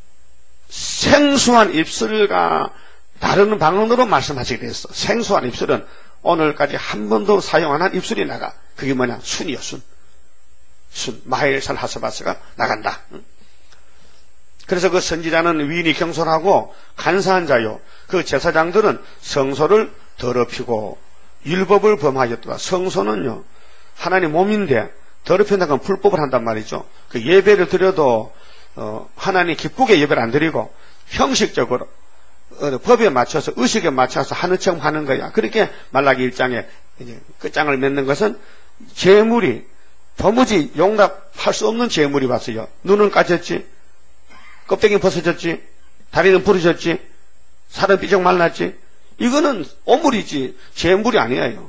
생수한 입술과 다른 방언으로 말씀하시게 됐어. 생수한 입술은 오늘까지 한 번도 사용 안 한 입술이 나가. 그게 뭐냐 순이요 순. 순, 마헬살 하스바스가 나간다. 그래서 그 선지자는 위인이 경솔하고 간사한 자요. 그 제사장들은 성소를 더럽히고 율법을 범하였더라. 성소는요, 하나님 몸인데 더럽힌다는 건 불법을 한단 말이죠. 그 예배를 드려도 어, 하나님 기쁘게 예배를 안 드리고 형식적으로 어, 법에 맞춰서 의식에 맞춰서 하는 척 하는 거야. 그렇게 말라기 일 장에 이제 끝장을 맺는 것은 재물이 도무지 용납할 수 없는 재물이 왔어요. 눈은 까졌지, 껍데기는 벗어졌지, 다리는 부러졌지, 살은 삐쩍 말랐지. 이거는 오물이지 재물이 아니에요.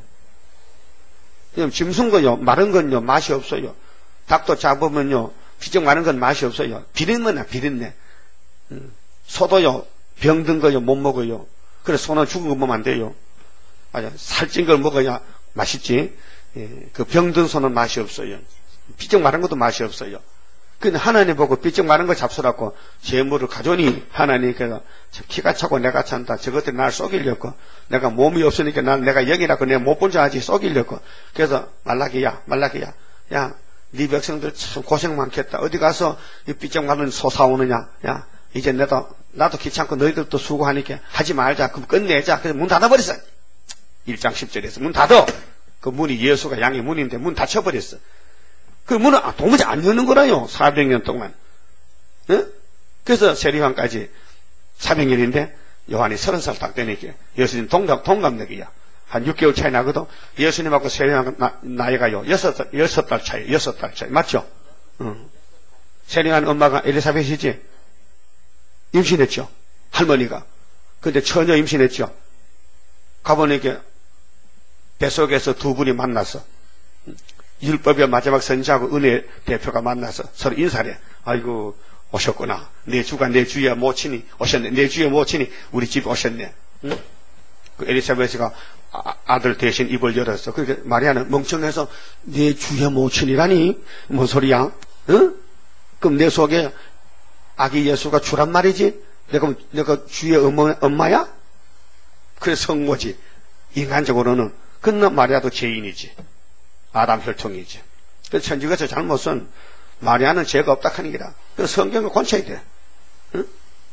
짐승 거요, 마른 건요 맛이 없어요. 닭도 잡으면요 삐쩍 마른 건 맛이 없어요. 비린내나 비린내. 소도요 병든 거요 못 먹어요. 그래서 소는 죽은 거 먹으면 안 돼요. 맞아, 살찐 걸 먹어야 맛있지. 예, 그 병든 소는 맛이 없어요. 삐쩍 마른 것도 맛이 없어요. 근데 하나님 보고 삐쩍 마른 거 잡수라고 재물을 가져오니 하나님께서 키가 차고 내가 찬다. 저것들이 나를 속이려고. 내가 몸이 없으니까 난 내가 영이라고 내가 못 본 줄 알지 속이려고. 그래서 말라기야 말라기야 야 네 백성들 참 고생 많겠다. 어디 가서 이 삐쩍 마른 소 사오느냐. 야 이제 나도 나도 귀찮고 너희들도 수고하니까 하지 말자. 그럼 끝내자. 그래서 문 닫아버렸어. 일 장 십 절에서 문 닫어. 그 문이 예수가 양의 문인데 문 닫혀버렸어. 그 문은 도무지 안 여는 거라요. 사백 년 동안. 어? 그래서 세리왕까지 사백 년인데 요한이 서른 살 딱 되니까 예수님 동갑, 동갑내기야. 한 육 개월 차이 나거든. 예수님하고 세리왕 나이가요. 여섯, 여섯 달 차이, 여섯 달 차이. 맞죠? 어. 세리왕 엄마가 엘리사벳이지? 임신했죠. 할머니가. 근데 처녀 임신했죠. 가보니까 뱃속에서 두 분이 만났어. 율법의 마지막 선지자하고 은혜 대표가 만나서 서로 인사를 해. 아이고 오셨구나. 내 주가 내 주의 모친이 오셨네. 내 주의 모친이 우리 집에 오셨네. 응? 그 엘리사벳이가 아, 아들 대신 입을 열었어. 그러니까 마리아는 멍청해서 내 주의 모친이라니? 뭔 소리야? 응? 그럼 내 속에 아기 예수가 주란 말이지? 내가, 내가 주의 엄마, 엄마야? 그래 성모지. 인간적으로는. 근데 마리아도 죄인이지. 아담 혈통이지. 그래서 천주교에서 잘못은 마리아는 죄가 없다 하는 기라. 그래서 성경을 고쳐야 돼. 응?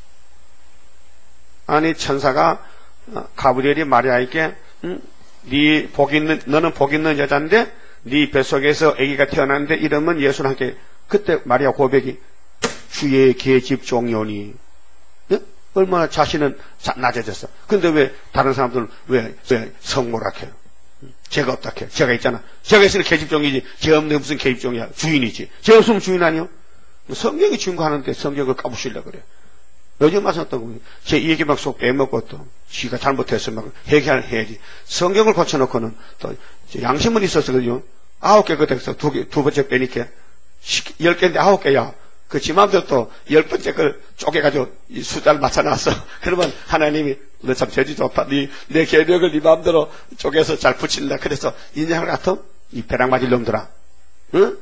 아니 천사가 가브리엘이 마리아에게 응? 네 복 있는 너는 복 있는 여자인데 네 뱃속에서 아기가 태어났는데 이름은 예수는 함께. 그때 마리아 고백이 주의 계집 종이오니. 응? 얼마나 자신은 낮아졌어. 근데 왜 다른 사람들은 왜, 왜 성모라 해요? 죄가 없다 해요. 죄가 있잖아. 죄가 있으면 계집종이지. 죄 없는 무슨 계집종이야. 주인이지. 죄 없으면 주인 아니요? 성경이 증거하는데 성경을 까부시려고 그래. 요즘 와서 또 제 이 얘기 막 속 빼먹고 또 지가 잘못했으면 막 해결해야지. 성경을 고쳐놓고는 또 양심은 있어서 그죠. 아홉 개 그때서 두 개, 두 번째 빼니까 열 개인데 아홉 개야. 그 지 맘대로 또 열 번째 걸 쪼개가지고 이 숫자를 맞춰놨어. 그러면 하나님이 너 참 재주 좋다. 네, 내 계력을 네 맘대로 쪼개서 잘 붙인다. 그래서 인양을 같아? 이 배랑 맞을 놈들아. 응?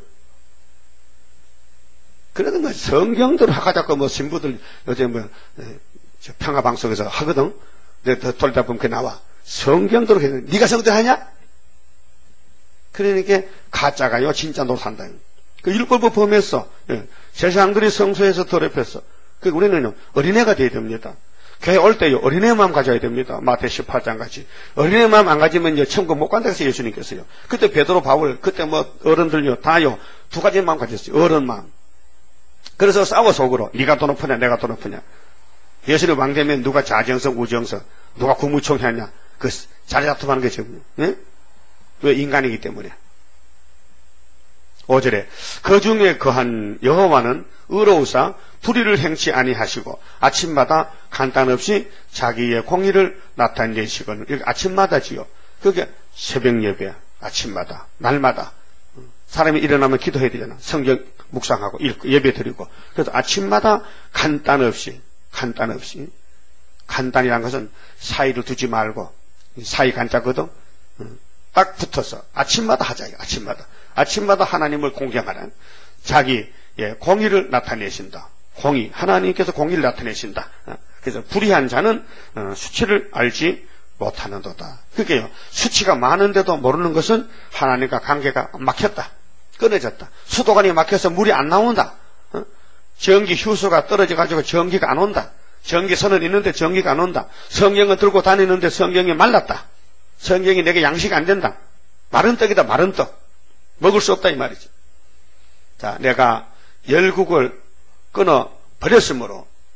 그러던 거지. 성경대로 하자고 뭐 신부들 요즘 뭐 평화방송에서 하거든. 내가 돌다 보면 그게 나와. 성경대로 해야 돼. 네가 성대로 하냐? 그러니까 가짜가요 진짜 노릇한다. 그 율법을 범했어. 예. 세상들이 성소에서 더럽혔어. 그 우리는 어린애가 돼야 됩니다. 교회 올 때요 어린애 마음 가져야 됩니다. 마태 십팔 장 같이 어린애 마음 안 가지면 천국 못 간다 해서 예수님께서요. 그때 베드로 바울 그때 뭐 어른들요 다요 두 가지 마음 가졌어요. 어른 마음. 그래서 싸워 속으로 네가 더 높으냐 내가 더 높으냐. 예수님 왕 되면 누가 자정성 우정성 누가 국무총리 하냐. 그 자리다툼하는 게 전부. 예? 왜 인간이기 때문에. 오 절에 그 중에 거한 여호와는 의로우사 불의를 행치 아니하시고 아침마다 간단 없이 자기의 공의를 나타내시거늘. 이렇게 아침마다지요. 그게 새벽 예배 아침마다 날마다 사람이 일어나면 기도해야 되잖아. 성경 묵상하고 읽고 예배 드리고. 그래서 아침마다 간단 없이 간단 없이 간단이라는 것은 사이를 두지 말고 사이 간자거든. 딱 붙어서 아침마다 하자. 아침마다 아침마다 하나님을 공경하는 자기 예, 공의를 나타내신다. 공의 하나님께서 공의를 나타내신다. 그래서 불의한 자는 수치를 알지 못하는도다. 그게요 수치가 많은데도 모르는 것은 하나님과 관계가 막혔다. 끊어졌다. 수도관이 막혀서 물이 안 나온다. 전기 휴소가 떨어져 가지고 전기가 안 온다. 전기선은 있는데 전기가 안 온다. 성경을 들고 다니는데 성경이 말랐다. 성경이 내게 양식이 안 된다. 마른 떡이다. 마른 떡. 먹을 수 없다 이 말이지. 자, 내가 열국을 끊어 버렸으므로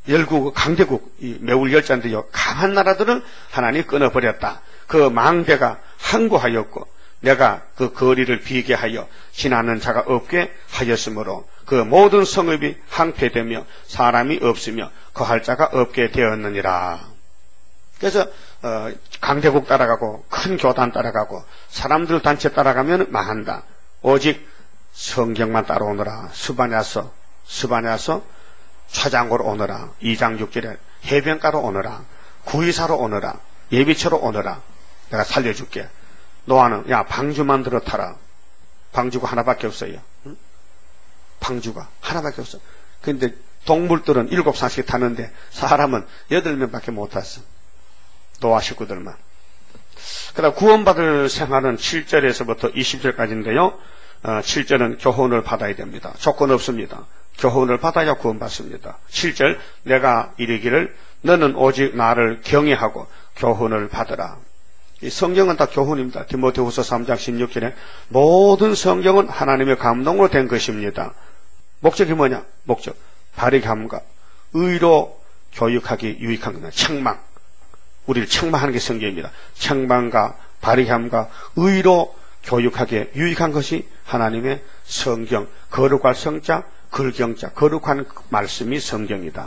열국, 강대국, 이 매울 열자인데요. 강한 나라들은 하나님이 끊어버렸다. 그 망대가 항구하였고 내가 그 거리를 비게 하여 지나는 자가 없게 하였으므로 그 모든 성읍이 항폐되며 사람이 없으며 거할 자가 없게 되었느니라. 그래서 어, 강대국 따라가고 큰 교단 따라가고 사람들 단체 따라가면 망한다. 오직 성경만 따라오너라. 스바냐서 스바냐서 차장으로 오너라. 이 장 육 절에 해변가로 오너라. 구의사로 오너라. 예비처로 오너라. 내가 살려줄게. 노아는 야 방주만 들어 타라. 방주가 하나밖에 없어요. 응? 방주가 하나밖에 없어. 그런데 동물들은 일곱 쌍씩 타는데 사람은 여덟 명밖에 못 탔어. 노아 식구들만. 그다음 구원받을 생활은 칠 절에서부터 이십 절까지인데요. 어, 칠 절은 교훈을 받아야 됩니다. 조건 없습니다. 교훈을 받아야 구원받습니다. 칠 절 내가 이르기를 너는 오직 나를 경외하고 교훈을 받으라. 이 성경은 다 교훈입니다. 디모데후서 삼 장 십육 절에 모든 성경은 하나님의 감동으로 된 것입니다. 목적이 뭐냐? 목적 바르게함과 의로 교육하기 유익한 겁니다. 책망, 우리를 책망하는 게 성경입니다. 책망과 바르게함과 의로 교육하기에 유익한 것이 하나님의 성경, 거룩할 성자, 글경자, 거룩한 말씀이 성경이다.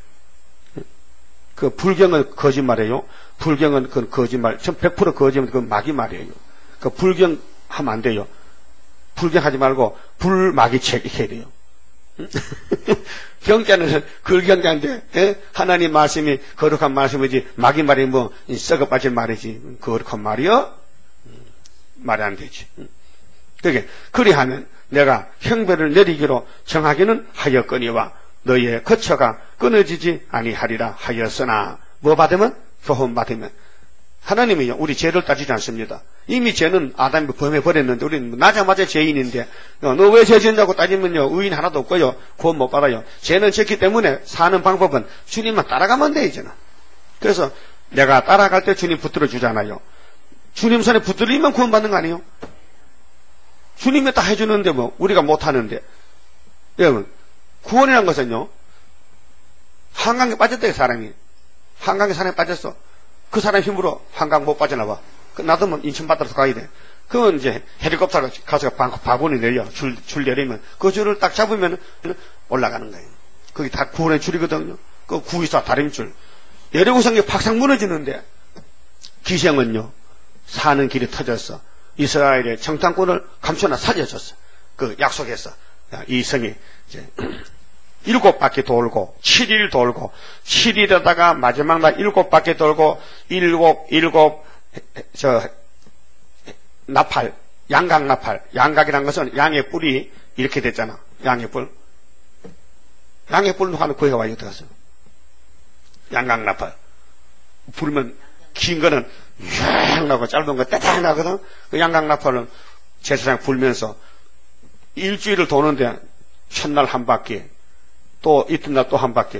그 불경은 거짓말이에요. 불경은 그 거짓말, 전 백 퍼센트 거짓말, 그 마귀 말이에요. 그 불경 하면 안 돼요. 불경하지 말고 불마귀책 이렇게 해야 돼요. 경자는 글경자인데 에? 하나님 말씀이 거룩한 말씀이지 마귀 말이 뭐 썩어 빠진 말이지 거룩한 말이요? 말이 안 되지. 그게 그리하면 내가 형벌을 내리기로 정하기는 하였거니와 너의 거처가 끊어지지 아니하리라 하였으나 뭐 받으면? 교훈 받으면. 하나님이요 우리 죄를 따지지 않습니다. 이미 죄는 아담이 범해버렸는데 우리는 나자마자 죄인인데 너 왜 죄 지었냐고 따지면요 의인 하나도 없고요 구원 못 받아요. 죄는 졌기 때문에 사는 방법은 주님만 따라가면 돼 이제는. 그래서 내가 따라갈 때 주님 붙들어 주잖아요. 주님 손에 붙들리면 구원 받는 거 아니에요? 주님이 다 해주는데 뭐 우리가 못하는데. 여러분 구원이라는 것은요 한강에 빠졌대요. 사람이 한강에 사람이 빠졌어. 그 사람 힘으로 한강 못 빠져나와. 놔두면 인천 바다로 가야 돼. 그건 이제 헬리콥터가 가서 바구니 내려 줄, 줄 내리면 그 줄을 딱 잡으면 올라가는 거예요. 그게 다 구원의 줄이거든요. 그 구이사 다림줄. 여리고성이 팍상 무너지는데 기생은요 사는 길이 터졌어. 이스라엘의 정탐꾼을 감춰놔 살려줬어. 그 약속했어. 이 성이 이제 일곱 바퀴 돌고 칠 일 돌고 칠 일에다가 마지막 날 일곱 바퀴 돌고 일곱 일곱 저 나팔 양각 나팔 양각이란 것은 양의 뿔이 이렇게 됐잖아. 양의 뿔 양의 뿔 누가 구해와 여기 들어갔어. 양각 나팔 불면 긴 거는 휘황 나고 짧은 거 따닥 나거든. 그 양각 나팔은 제사장 불면서 일주일을 도는데 첫날 한 바퀴 또 이튿날 또 한 바퀴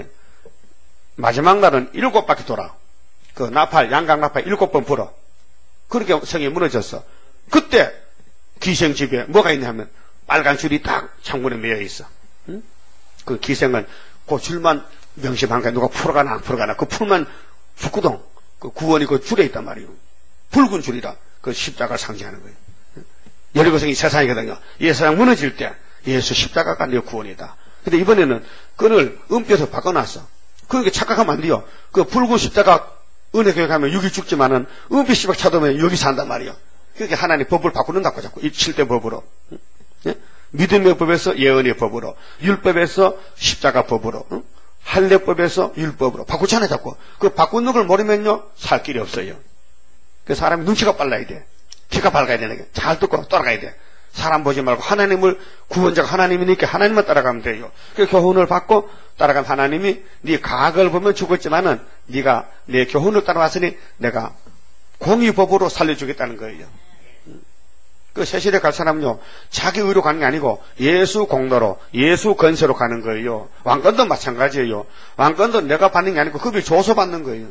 마지막 날은 일곱 바퀴 돌아. 그 나팔 양각 나팔 일곱 번 불어. 그렇게 성이 무너졌어. 그때 기생집에 뭐가 있냐 하면 빨간 줄이 딱 창문에 매여 있어. 응? 그 기생은 그 줄만 명심한 거야. 누가 풀어가나 안 풀어가나 그 풀만 북구동 그 구원이 그 줄에 있단 말이에요. 붉은 줄이라 그 십자가를 상징하는 거예요. 여리고성이 세상이거든요. 이 세상 무너질 때 예수 십자가가 내 구원이다. 근데 이번에는 끈을 은뼈에서 바꿔놨어. 그러니까 착각하면 안 돼요. 그 붉은 십자가 은혜교회 가면 육이 죽지만은 은뼈 씨박 차도면 여기 산단 말이에요. 그러니까 하나님 법을 바꾸는다고 자꾸 이 칠 대 법으로. 예? 믿음의 법에서 예언의 법으로, 율법에서 십자가 법으로, 응? 할례법에서 율법으로 바꾸잖아요 자꾸. 그 바꾸는 걸 모르면요 살 길이 없어요. 그 사람이 눈치가 빨라야 돼. 귀가 밝아야 되는 게 잘 듣고 따라가야 돼. 사람 보지 말고 하나님을 구원자가 하나님이니까 하나님만 따라가면 돼요. 그 교훈을 받고 따라가면 하나님이 네 가학을 보면 죽었지만은 네가 내 교훈을 따라왔으니 내가 공의법으로 살려주겠다는 거예요. 그 세실에 갈 사람은요 자기 의로 가는 게 아니고 예수 공로로 예수 건세로 가는 거예요. 왕권도 마찬가지예요. 왕권도 내가 받는 게 아니고 그게 줘서 받는 거예요.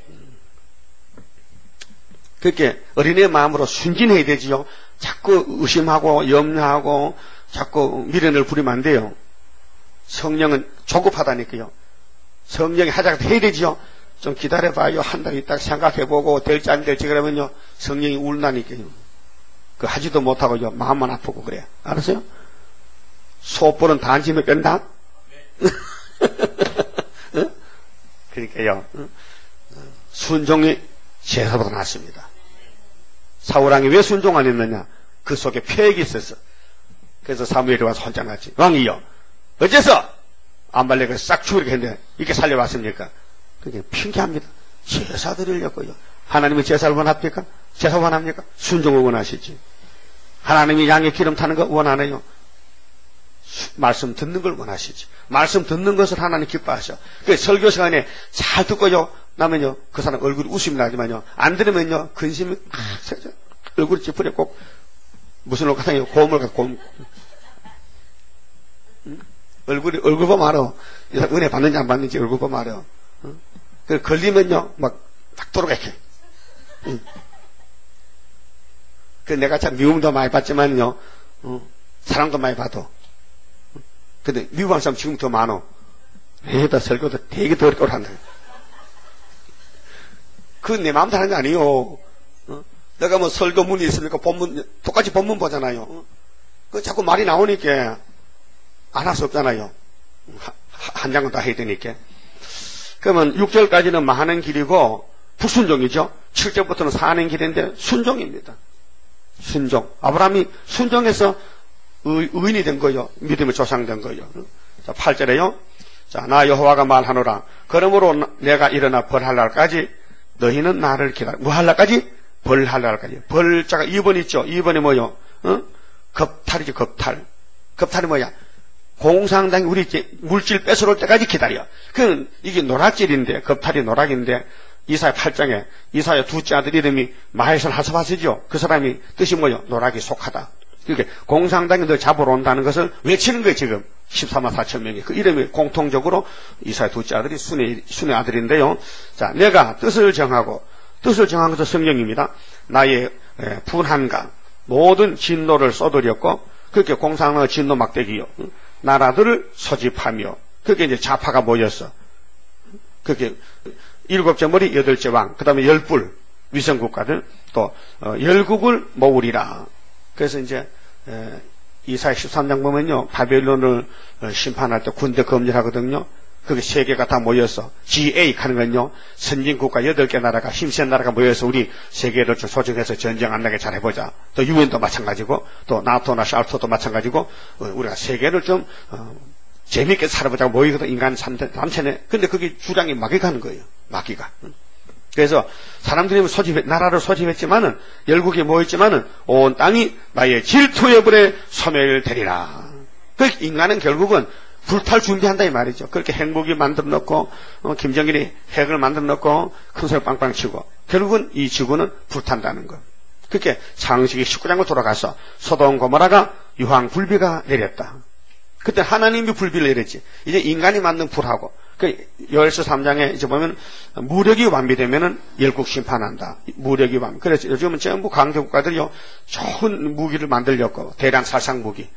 그렇게 어린애 마음으로 순진해야 되지요. 자꾸 의심하고 염려하고 자꾸 미련을 부리면 안 돼요. 성령은 조급하다니까요. 성령이 하자고 해야 되죠. 좀 기다려봐요. 한 달 있다가 생각해보고 될지 안 될지 그러면요. 성령이 울나니까요. 그 하지도 못하고요. 마음만 아프고 그래. 알았어요? 소뿔은 단지면 뺀다? 응? 그러니까요. 응? 순종이 제사보다 낫습니다. 사울왕이 왜 순종 안 했느냐? 그 속에 폐역이 있었어. 그래서 사무엘이 와서 혼장났지. 왕이요. 어째서 아말렉을 싹 죽이게 했는데 이렇게 살려왔습니까? 그게 핑계합니다. 제사 드리려고요. 하나님이 제사를 원합니까? 제사 원합니까? 순종을 원하시지. 하나님이 양의 기름 타는 거 원하네요. 말씀 듣는 걸 원하시지. 말씀 듣는 것을 하나님 기뻐하셔. 그 설교 시간에 잘 듣고요. 나면요, 그 사람 얼굴이 웃음이 나지만요, 안 들으면요, 근심이 막 세져. 얼굴이 찌푸려 꼭, 무슨 옷 같아요? 곰을 갖고, 곰. 응? 얼굴이, 얼굴 보면 알아. 은혜 받는지 안 받는지 얼굴 보면 알아. 응? 그 걸리면요, 막, 딱 돌아가게. 응? 그 내가 참 미움도 많이 받지만요, 응? 사랑도 많이 받아. 응? 근데 미워하는 사람 지금 더 많아. 에다 설교도 되게 더 어렵게 한다. 그건 내 마음대로 하는 게 아니에요. 어? 내가 뭐 설교문이 있으니까 본문, 똑같이 본문 보잖아요. 어? 그 자꾸 말이 나오니까 안 할 수 없잖아요. 하, 한 장은 다 해야 되니까. 그러면 육 절까지는 마하는 길이고 불순종이죠. 칠 절부터는 사는 길인데 순종입니다. 순종. 아브라함이 순종해서 의, 의인이 된 거예요. 믿음의 조상된 거예요. 어? 자, 팔 절에요. 자, 나 여호와가 말하노라. 그러므로 내가 일어나 벌할 날까지 너희는 나를 기다려. 뭐 할 날까지? 벌 할 날까지. 벌자가 이 번 있죠. 이 번이 뭐요? 어? 겁탈이죠. 겁탈. 겁탈이 뭐야? 공상당이 우리 물질 뺏어올 때까지 기다려. 그 이게 노락질인데, 겁탈이 노락인데, 이사야 팔 장에 이사야 둘째 아들 이름이 마헬선 하사바스죠. 그 사람이 뜻이 뭐요? 노락이 속하다. 이렇게 공상당이 너 잡으러 온다는 것을 외치는 거예요. 지금 십사만 사천 명이 그 이름이 공통적으로 이사야 둘째 아들이 순의 순의 아들인데요. 자, 내가 뜻을 정하고 뜻을 정한 것은 성령입니다. 나의 분한과 모든 진노를 쏟으렸고 그렇게 공상의 진노 막대기요. 나라들을 소집하며 그렇게 이제 좌파가 모였어. 그렇게 일곱째 머리 여덟째 왕, 그다음에 열불 위성국가들 또 어, 열국을 모으리라. 그래서 이제 에, 이사야 십삼 장 보면요, 바벨론을 어, 심판할 때 군대 검열하거든요. 그게 세 개가 다 모여서 지에이 하는 건요, 선진국가 여덟 개 나라가 힘센 나라가 모여서 우리 세계를 좀 소중해서 전쟁 안 나게 잘 해보자. 또 유엔도 마찬가지고 또 나토나 샬토도 마찬가지고 어, 우리가 세계를 좀 어, 재미있게 살아보자고 모이거든. 인간 단체네. 근데 그게 주장이 마귀가 하는 거예요. 마귀가. 그래서 사람들이 소집해, 나라를 소집했지만은, 열국이 모였지만은, 온 땅이 나의 질투의 불에 소멸되리라. 그 인간은 결국은 불탈 준비한다 이 말이죠. 그렇게 핵무기 만들어 놓고, 어, 김정일이 핵을 만들어 놓고, 큰 소리 빵빵 치고, 결국은 이 지구는 불탄다는 것. 그렇게 창세기 십구 장으로 돌아가서 소돔 고모라가 유황 불비가 내렸다. 그때 하나님이 불비를 내렸지. 이제 인간이 만든 불하고, 그 열서 삼 장에 이제 보면 무력이 완비되면은 열국 심판한다. 무력이 완비. 그래서 요즘은 전부 강대 국가들이요 좋은 무기를 만들려고 대량 살상 무기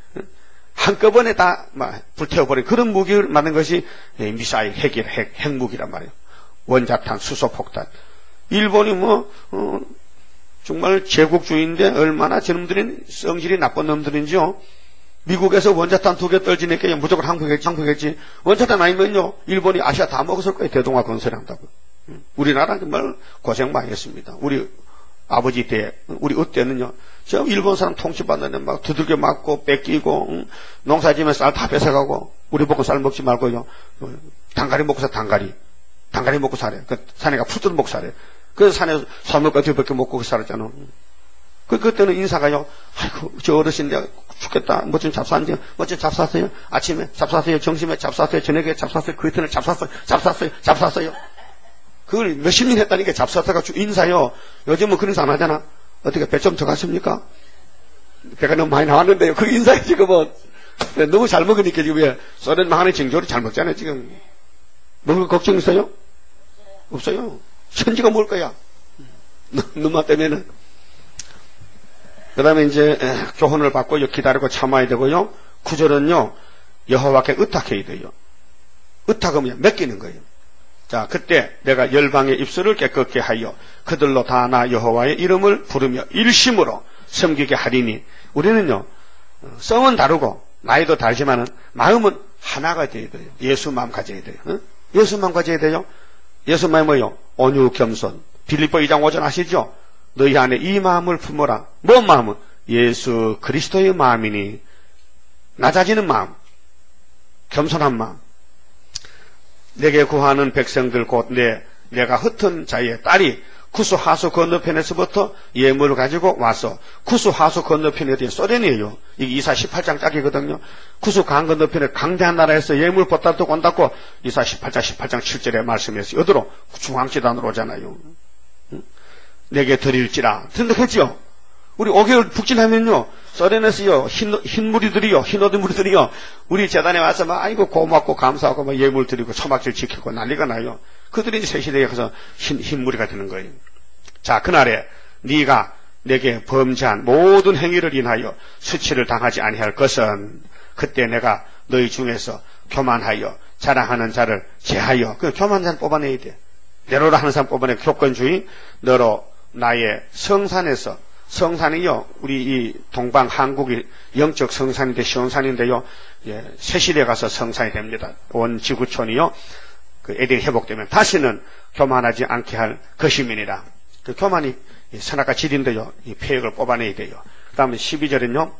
한꺼번에 다 불태워버린 그런 무기를 만든 것이 미사일, 핵이 핵, 핵무기란 말이에요. 원자탄, 수소폭탄. 일본이 뭐 어, 정말 제국주의인데 얼마나 저놈들이 성질이 나쁜 놈들인지요. 미국에서 원자탄 두 개 떨어지니까 무조건 한국이겠지, 한국이겠지. 원자탄 아니면요, 일본이 아시아 다 먹었을 거예요. 대동아 건설한다고. 우리나라 정말 고생 많이 했습니다. 우리 아버지 때, 우리 어때는요, 저 일본 사람 통치받는데 막 두들겨 맞고, 뺏기고, 응? 농사 지면 쌀 다 뺏어가고, 우리 보고 쌀 먹지 말고요. 단가리 먹고 사, 단가리. 단가리 먹고 살아요. 그 산에가 푸들 먹고 살아요. 그래서 산에서 소물까지 몇 개 먹고 살았잖아. 그, 그때는 인사가요, 아이고, 저 어르신 내가 죽겠다. 뭐 좀 잡사한지, 뭐 좀 잡사세요? 아침에 잡사세요? 점심에 잡사세요? 저녁에 잡사세요? 그 이튿날 잡사세요? 잡사세요? 잡사세요? 그걸 몇십 년 했다니까 잡사세가 인사요. 요즘은 그런 인사 안 하잖아. 어떻게 배 좀 더 갔습니까? 배가 너무 많이 나왔는데요. 그 인사에 지금은 너무 잘 먹으니까 지금 왜 소련 망하는 징조를 잘 먹잖아요. 지금. 먹을 거 걱정 있어요? 없어요. 천지가 먹을 거야. 너만 때문에는. 그 다음에 이제 교훈을 받고 기다리고 참아야 되고요. 구절은요, 여호와께 의탁해야 돼요. 의탁은 뭐냐? 맡기는 거예요. 자, 그때 내가 열방의 입술을 깨끗게 하여 그들로 다 나 여호와의 이름을 부르며 일심으로 섬기게 하리니. 우리는요, 성은 다르고 나이도 다르지만은 마음은 하나가 돼야 돼요. 예수 마음 가져야 돼요. 응? 예수 마음 가져야 돼요. 예수 마음이 뭐요? 온유 겸손. 빌립보 이 장 오 절 아시죠? 너희 안에 이 마음을 품어라. 뭔 마음은? 예수 그리스도의 마음이니. 낮아지는 마음, 겸손한 마음. 내게 구하는 백성들 곧 내, 내가 흩은 자의 딸이 구수 하수 건너편에서부터 예물을 가지고 와서, 구수 하수 건너편이 어디에? 소련이에요. 이게 이사 십팔 장 짝이거든요. 구수 강 건너편에 강대한 나라에서 예물 보따도 온다고 이사 십팔 장 십팔 장 칠 절에 말씀했어요. 어디로? 중앙지단으로 오잖아요. 응? 내게 드릴지라. 등록했죠? 우리 오 개월 북진하면요, 소련에서요, 흰, 흰 무리들이요, 흰옷 무리들이요, 우리 재단에 와서 막, 아이고, 고맙고, 감사하고, 막 예물 드리고, 초막질 지키고 난리가 나요. 그들이 이제 새 시대에 가서 흰, 흰 무리가 되는 거예요. 자, 그날에, 네가 내게 범죄한 모든 행위를 인하여 수치를 당하지 아니할 것은, 그때 내가 너희 중에서 교만하여 자랑하는 자를 제하여, 그 교만한 자를 뽑아내야 돼. 내로라 하는 사람 뽑아내, 교권주의, 너로 나의 성산에서, 성산이요, 우리 이 동방 한국이 영적 성산인데 시온산인데요, 예, 새 시대에 가서 성산이 됩니다. 온 지구촌이요, 그 에덴이 회복되면 다시는 교만하지 않게 할 것임이니라. 그 교만이 선악과 질인데요, 이 폐역을 뽑아내야 돼요. 그 다음에 십이 절은요,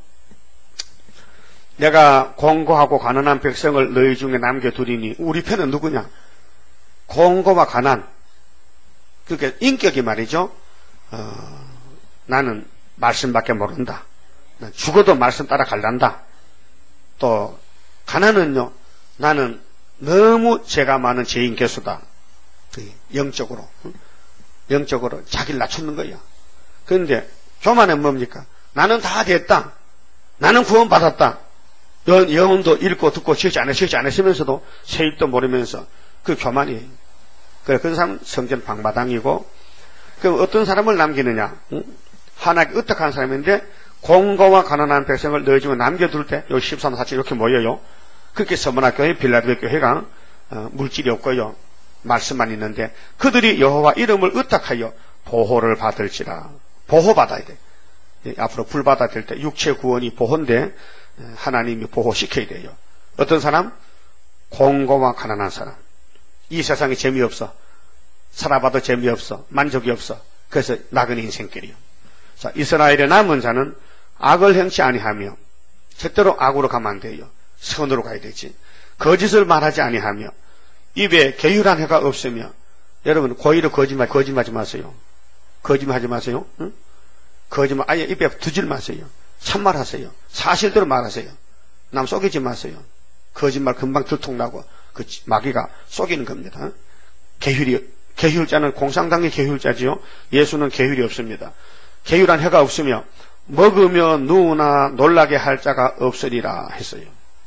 내가 공고하고 가난한 백성을 너희 중에 남겨두리니. 우리 편은 누구냐? 공고와 가난. 그러니까 인격이 말이죠. 어, 나는 말씀밖에 모른다. 난 죽어도 말씀 따라 갈란다. 또 가난은요, 나는 너무 죄가 많은 죄인 개수다. 영적으로 영적으로 자기를 낮추는 거야. 그런데 교만은 뭡니까? 나는 다 됐다. 나는 구원받았다. 영혼도 읽고 듣고 쉬지 않아 쉬지 않으시면서도 세입도 모르면서 그 교만이에요. 그래, 그 사람은 성전 방마당이고. 그럼 어떤 사람을 남기느냐? 응? 하나님께 의탁한 사람인데 공고와 가난한 백성을 너희 중에 남겨둘 때 요 십삼, 사칠 이렇게 모여요. 그렇게 서머나 교회, 빌라델비아 교회가 어, 물질이 없고요, 말씀만 있는데 그들이 여호와 이름을 의탁하여 보호를 받을지라. 보호받아야 돼. 예, 앞으로 불받아 될 때 육체 구원이 보호인데 하나님이 보호시켜야 돼요. 어떤 사람? 공고와 가난한 사람. 이 세상에 재미없어. 살아봐도 재미없어. 만족이 없어. 그래서 나그네 인생길이요. 자, 이스라엘의 남은 자는 악을 행치 아니하며, 절대로 악으로 가면 안 돼요. 선으로 가야 되지. 거짓을 말하지 아니하며, 입에 계율한 해가 없으며. 여러분, 고의로 거짓말, 거짓말하지 마세요. 거짓말하지 마세요. 응? 거짓말 아예 입에 두질 마세요. 참말하세요. 사실대로 말하세요. 남 속이지 마세요. 거짓말 금방 들통나고 그 마귀가 속이는 겁니다. 계율이, 계율자는 공상당의 계율자지요. 예수는 계율이 없습니다. 계율한 해가 없으며 먹으며 누우나 놀라게 할 자가 없으리라 했어요.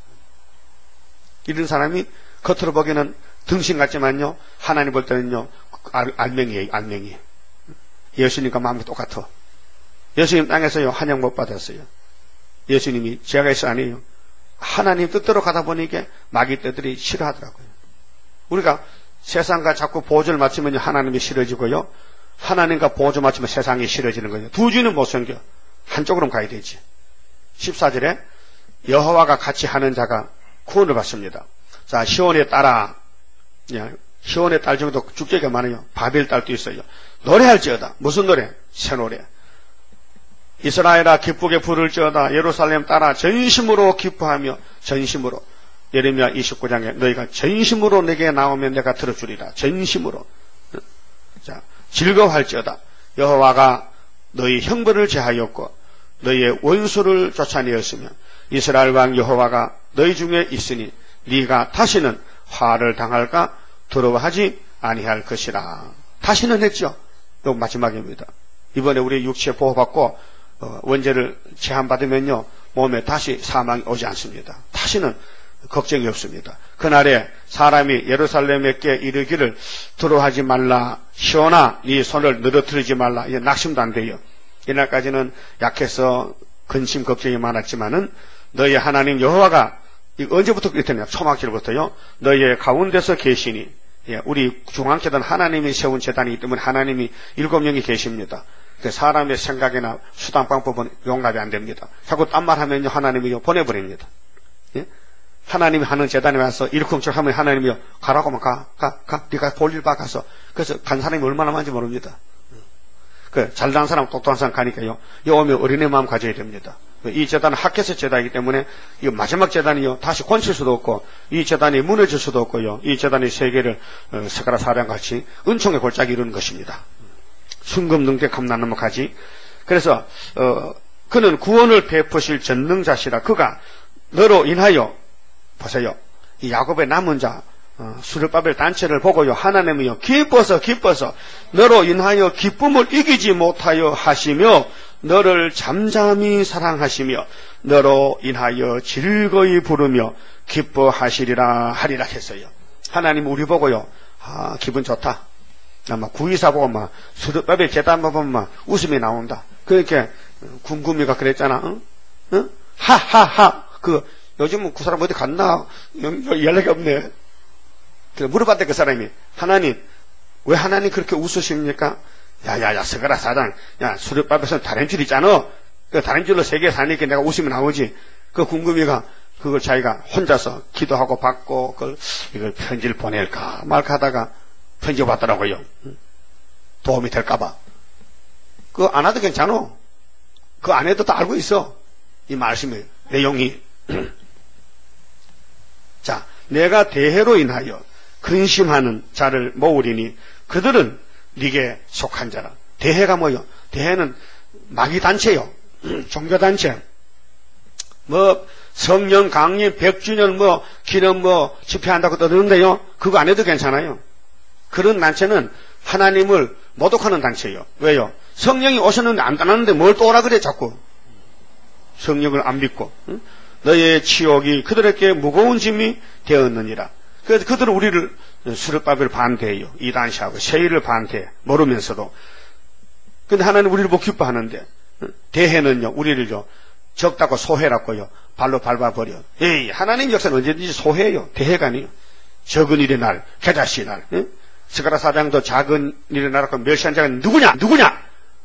이런 사람이 겉으로 보기에는 등신 같지만요, 하나님 볼 때는요, 알, 알맹이에요. 알맹이. 예수님과 마음이 똑같아. 예수님 땅에서요, 한약 못 받았어요. 예수님이 죄가 있어 아니에요. 하나님 뜻대로 가다 보니까 마귀 떼들이 싫어하더라고요. 우리가 세상과 자꾸 보조를 맞추면 하나님이 싫어지고요, 하나님과 보조 맞추면 세상이 싫어지는 거예요. 두 주는 못 섬겨. 한쪽으로는 가야 되지. 십사 절에 여호와가 같이 하는 자가 구원을 받습니다. 자, 시온의 딸아, 시온의 딸 중에도 축제가 많아요. 바벨 딸도 있어요. 노래할지어다. 무슨 노래? 새 노래. 이스라엘아 기쁘게 부를지어다. 예루살렘 딸아 전심으로 기뻐하며. 전심으로. 예레미야 이십구 장에 너희가 전심으로 내게 나오면 내가 들어주리라. 전심으로. 자, 즐거워할지어다. 여호와가 너희 형벌을 제하였고 너희의 원수를 쫓아내었으며 이스라엘 왕 여호와가 너희 중에 있으니 네가 다시는 화를 당할까 두려워하지 아니할 것이라. 다시는 했죠. 또 마지막입니다. 이번에 우리 육체 보호받고 어, 원죄를 제한받으면요, 몸에 다시 사망이 오지 않습니다. 다시는 걱정이 없습니다. 그날에 사람이 예루살렘에게 이르기를 두려워하지 말라. 시온아 네 손을 늘어뜨리지 말라. 이제 낙심도 안 돼요. 이날까지는 약해서 근심 걱정이 많았지만은 너희 하나님 여호와가 언제부터 그랬더냐? 초막절부터요. 너희의 가운데서 계시니 예, 우리 중앙재단 하나님이 세운 재단이기 때문에 하나님이 일곱 명이 계십니다. 그 사람의 생각이나 수단 방법은 용납이 안 됩니다. 자꾸 딴 말 하면요, 하나님이 보내버립니다. 예? 하나님이 하는 재단에 와서 일쿵척 하면 하나님이 가라고 하면 가, 가, 가, 네가 볼일 봐 가서. 그래서 간 사람이 얼마나 많은지 모릅니다. 그 잘난 사람, 똑똑한 사람 가니까요, 여 오면 어린애 마음 가져야 됩니다. 이 재단은 학교에서 재단이기 때문에 이 마지막 재단이요 다시 권칠 수도 없고 이 재단이 무너질 수도 없고요, 이 재단이 세계를 어, 스가랴 사장같이 은총의 골짜기 이루는 것입니다. 순금능대 감난나무가지. 그래서 어, 그는 구원을 베푸실 전능자시라. 그가 너로 인하여 보세요, 이 야곱의 남은 자 어, 수르바벨 단체를 보고요, 하나님이요 기뻐서 기뻐서 너로 인하여 기쁨을 이기지 못하여 하시며 너를 잠잠히 사랑하시며 너로 인하여 즐거이 부르며 기뻐하시리라 하리라 했어요. 하나님 우리 보고요, 아 기분 좋다. 아마 구이사 보고 막 수르바벨 재단 보면 막 웃음이 나온다. 그렇게 궁금이가 그랬잖아. 응? 응? 하하하. 그 요즘은 그 사람 어디 갔나 연락이 없네. 물어봤대 그 사람이. 하나님 왜 하나님 그렇게 웃으십니까? 야야야 스가랴 사장, 야 수르바벨에서 다른 줄 있잖아. 그 다른 줄로 세계 사니까 내가 웃음이 나오지. 그 궁금이가 그걸 자기가 혼자서 기도하고 받고 그걸 이걸 편지를 보낼까 말까 하다가 편지 받더라고요. 도움이 될까봐. 그거 안 해도 괜찮아. 그거 안 해도 다 알고 있어. 이 말씀의 내용이. 자, 내가 대해로 인하여 근심하는 자를 모으리니 그들은 네게 속한 자라. 대해가 뭐요? 대해는 마귀단체요. 종교단체. 뭐 성령 강림 백 주년 뭐 기념 뭐 집회한다고 떠드는데요, 그거 안 해도 괜찮아요. 그런 단체는 하나님을 모독하는 단체예요. 왜요? 성령이 오셨는데 안 떠났는데 뭘 또 오라 그래 자꾸. 성령을 안 믿고. 응? 너의 치욕이 그들에게 무거운 짐이 되었느니라. 그래서 그들은 우리를 수르바벨 반대해요. 이단시하고 세일을 반대해. 모르면서도. 근데 하나님 우리를 못 기뻐하는데, 대해는요, 우리를요, 적다고 소해라고요, 발로 밟아버려. 에이, 하나님 역사는 언제든지 소해요. 대해가 아니에요. 적은 일의 날, 겨자씨의 날. 응? 스가랴 사장도 작은 일의 날하고 멸시한 자가 누구냐? 누구냐?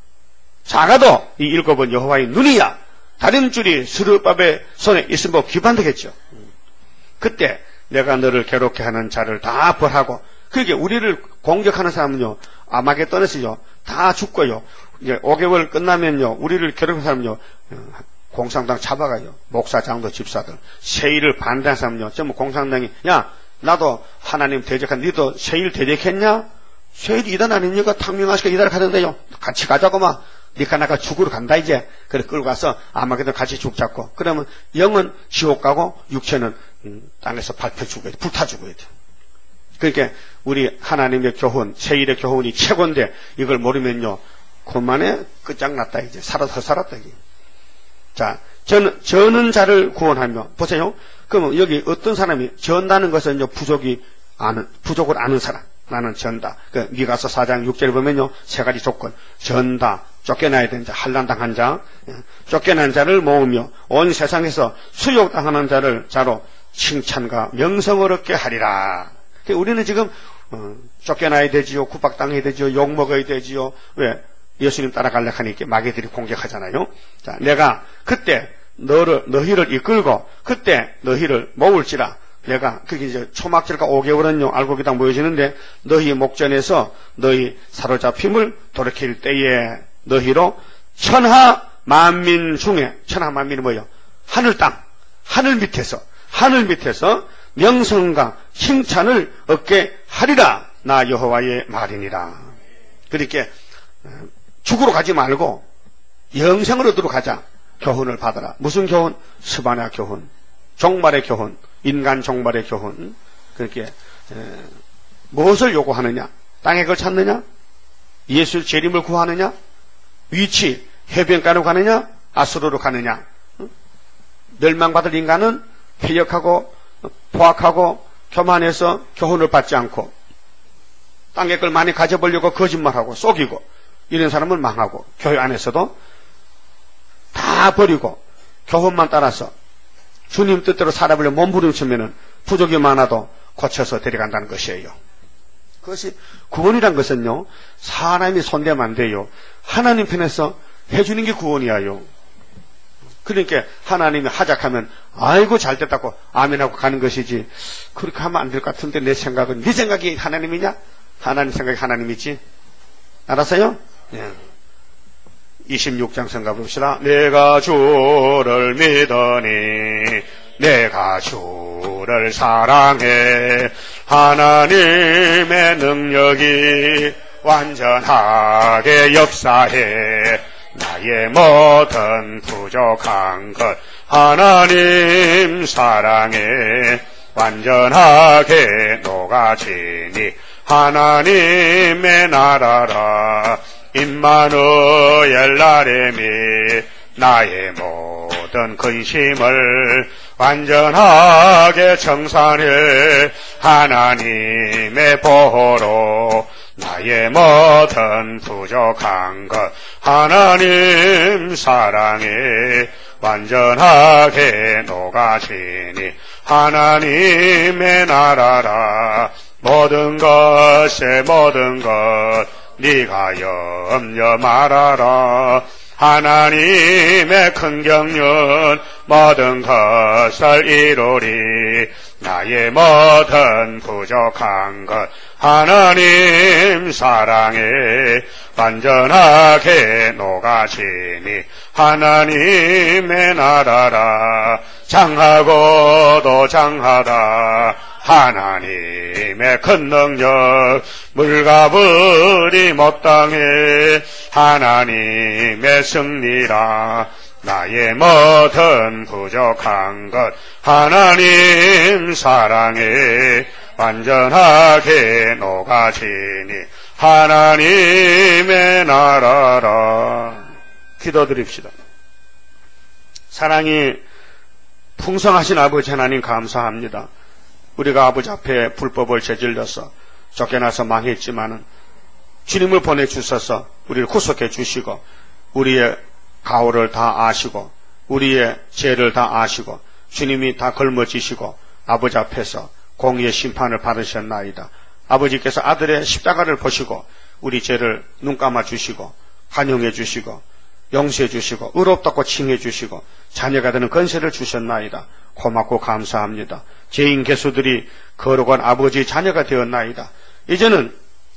작아도 이 일곱은 여호와의 눈이야. 다른 줄이 수르바벨 손에 있으면 뭐 기반되겠죠. 그때 내가 너를 괴롭게 하는 자를 다 벌하고, 그게 우리를 공격하는 사람은요, 아마겟돈에서요 다 죽고요, 이제 오 개월 끝나면요 우리를 괴롭히는 사람은요 공산당 잡아가요. 목사장도 집사들. 세일을 반대하는 사람은요 전부 공산당이, 야 나도 하나님 대적한 니도 세일 대적했냐? 세일이 이단 아닙니까? 탕명하시고 이단을 가던데요, 같이 가자고 막 니가 나가 죽으러 간다 이제. 그래 끌고 가서 아마겟돈 같이 죽자고. 그러면 영은 지옥 가고 육체는 음, 땅에서 밟혀 죽어야 돼. 불타 죽어야 돼. 그러니까 우리 하나님의 교훈, 세일의 교훈이 최고인데 이걸 모르면요 그만에 끝장났다 이제. 살아서 살았다 이게. 자, 저는 저는 자를 구원하며, 보세요. 그러면 여기 어떤 사람이 전다는 것은 이제 부족이 아는, 부족을 아는 사람. 나는 전다. 그 미가서 사 장 육 절에 보면요 세 가지 조건. 전다, 쫓겨나야 되는 자, 환난당한 자, 쫓겨난 자를 모으며 온 세상에서 수욕당하는 자를 자로 칭찬과 명성을 얻게 하리라. 우리는 지금 어, 쫓겨나야 되지요, 구박당해야 되지요, 욕먹어야 되지요. 왜? 예수님 따라가려 하니까 마귀들이 공격하잖아요. 자, 내가 그때 너를 너희를 이끌고 그때 너희를 모을지라. 내가 그게 이제 초막절과 오 개월은요 알고 기당 모여지는데, 너희 목전에서 너희 사로잡힘을 돌이킬 때에 너희로 천하 만민 중에, 천하 만민이 뭐예요? 하늘 땅, 하늘 밑에서, 하늘 밑에서 명성과 칭찬을 얻게 하리라. 나 여호와의 말이니라. 그렇게 죽으러 가지 말고 영생을 얻으러 가자. 교훈을 받아라. 무슨 교훈? 스바냐 교훈, 종말의 교훈, 인간 종말의 교훈. 그렇게 에, 무엇을 요구하느냐? 땅의 걸 찾느냐? 예수 재림을 구하느냐? 위치 해변가로 가느냐? 아수르로 가느냐? 멸망받을 인간은 폐역하고 포악하고 교만해서 교훈을 받지 않고 땅의 걸 많이 가져보려고 거짓말하고 속이고 이런 사람은 망하고, 교회 안에서도 다 버리고 교훈만 따라서 주님 뜻대로 살아보려 몸부림치면은 부족이 많아도 고쳐서 데려간다는 것이에요. 그것이 구원이란 것은요, 사람이 손대면 안 돼요. 하나님 편에서 해주는 게 구원이야요. 그러니까 하나님이 하작하면 아이고 잘됐다고 아멘하고 가는 것이지, 그렇게 하면 안 될 것 같은데 내 생각은, 네 생각이 하나님이냐? 하나님 생각이 하나님이지. 알았어요? 예. 이십육 장 생각 봅시다. 내가 주를 믿으니 내가 주를 사랑해. 하나님의 능력이 완전하게 역사해. 나의 모든 부족한 것 하나님 사랑해 완전하게 녹아지니 하나님의 나라라. 임마누엘 나레미 나의 모든 근심을 완전하게 청산해. 하나님의 보호로 나의 모든 부족한 것 하나님 사랑해 완전하게 녹아지니 하나님의 나라라. 모든 것에 모든 것 네가 염려 말아라. 하나님의 큰 경륜 모든 것을 이루리. 나의 모든 부족한 것 하나님 사랑해 완전하게 녹아지니 하나님의 나라라. 장하고도 장하다 하나님의 큰 능력 물가불이 못당해 하나님의 승리라. 나의 모든 부족한 것 하나님 사랑해 완전하게 녹아지니 하나님의 나라라. 기도드립시다. 사랑이 풍성하신 아버지 하나님 감사합니다. 우리가 아버지 앞에 불법을 저질러서 쫓겨나서 망했지만은 주님을 보내주셔서 우리를 구속해 주시고 우리의 가오를 다 아시고 우리의 죄를 다 아시고 주님이 다 걸머지시고 아버지 앞에서 공의의 심판을 받으셨나이다. 아버지께서 아들의 십자가를 보시고 우리 죄를 눈감아 주시고 간용해 주시고 용서해 주시고 의롭다고 칭해 주시고 자녀가 되는 권세를 주셨나이다. 고맙고 감사합니다. 죄인 개수들이 거룩한 아버지의 자녀가 되었나이다. 이제는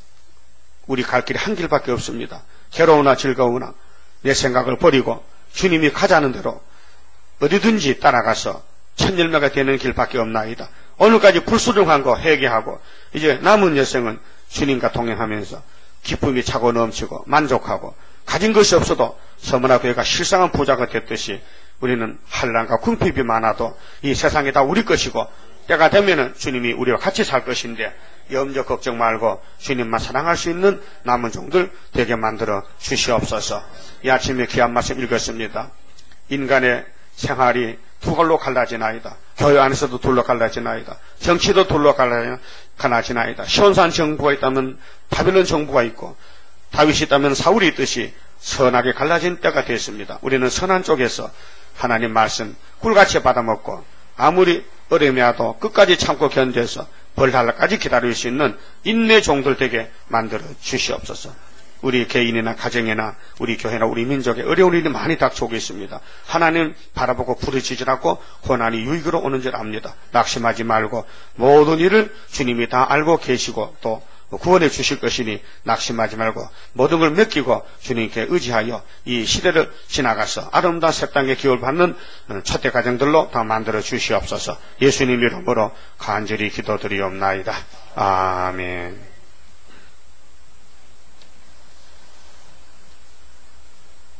우리 갈 길이 한 길밖에 없습니다. 괴로우나 즐거우나 내 생각을 버리고 주님이 가자는 대로 어디든지 따라가서 천열매가 되는 길밖에 없나이다. 오늘까지 불수종한 거 회개하고 이제 남은 여생은 주님과 동행하면서 기쁨이 차고 넘치고 만족하고 가진 것이 없어도 서머나 교회가 실상한 부자가 됐듯이 우리는 한란과 궁핍이 많아도 이 세상이 다 우리 것이고 때가 되면은 주님이 우리와 같이 살 것인데 염려 걱정 말고 주님만 사랑할 수 있는 남은 종들 되게 만들어 주시옵소서. 이 아침에 귀한 말씀 읽었습니다. 인간의 생활이 두 갈로 갈라지나이다. 교회 안에서도 둘로 갈라지나이다. 정치도 둘로 갈라지나이다. 시온산 정부가 있다면 바벨론 정부가 있고 다윗이 있다면 사울이 있듯이 선하게 갈라진 때가 됐습니다. 우리는 선한 쪽에서 하나님 말씀 꿀같이 받아먹고 아무리 어려움이 와도 끝까지 참고 견뎌서 벌날까지 기다릴 수 있는 인내 종들 되게 만들어 주시옵소서. 우리 개인이나 가정이나 우리 교회나 우리 민족에 어려운 일이 많이 닥쳐오고 있습니다. 하나님 바라보고 부르짖으라고 고난이 유익으로 오는 줄 압니다. 낙심하지 말고 모든 일을 주님이 다 알고 계시고 또 구원해 주실 것이니 낙심하지 말고 모든 걸 맡기고 주님께 의지하여 이 시대를 지나가서 아름다운 새 땅의 기회를 받는 첫대 가정들로 다 만들어 주시옵소서. 예수님 이름으로 간절히 기도드리옵나이다. 아멘.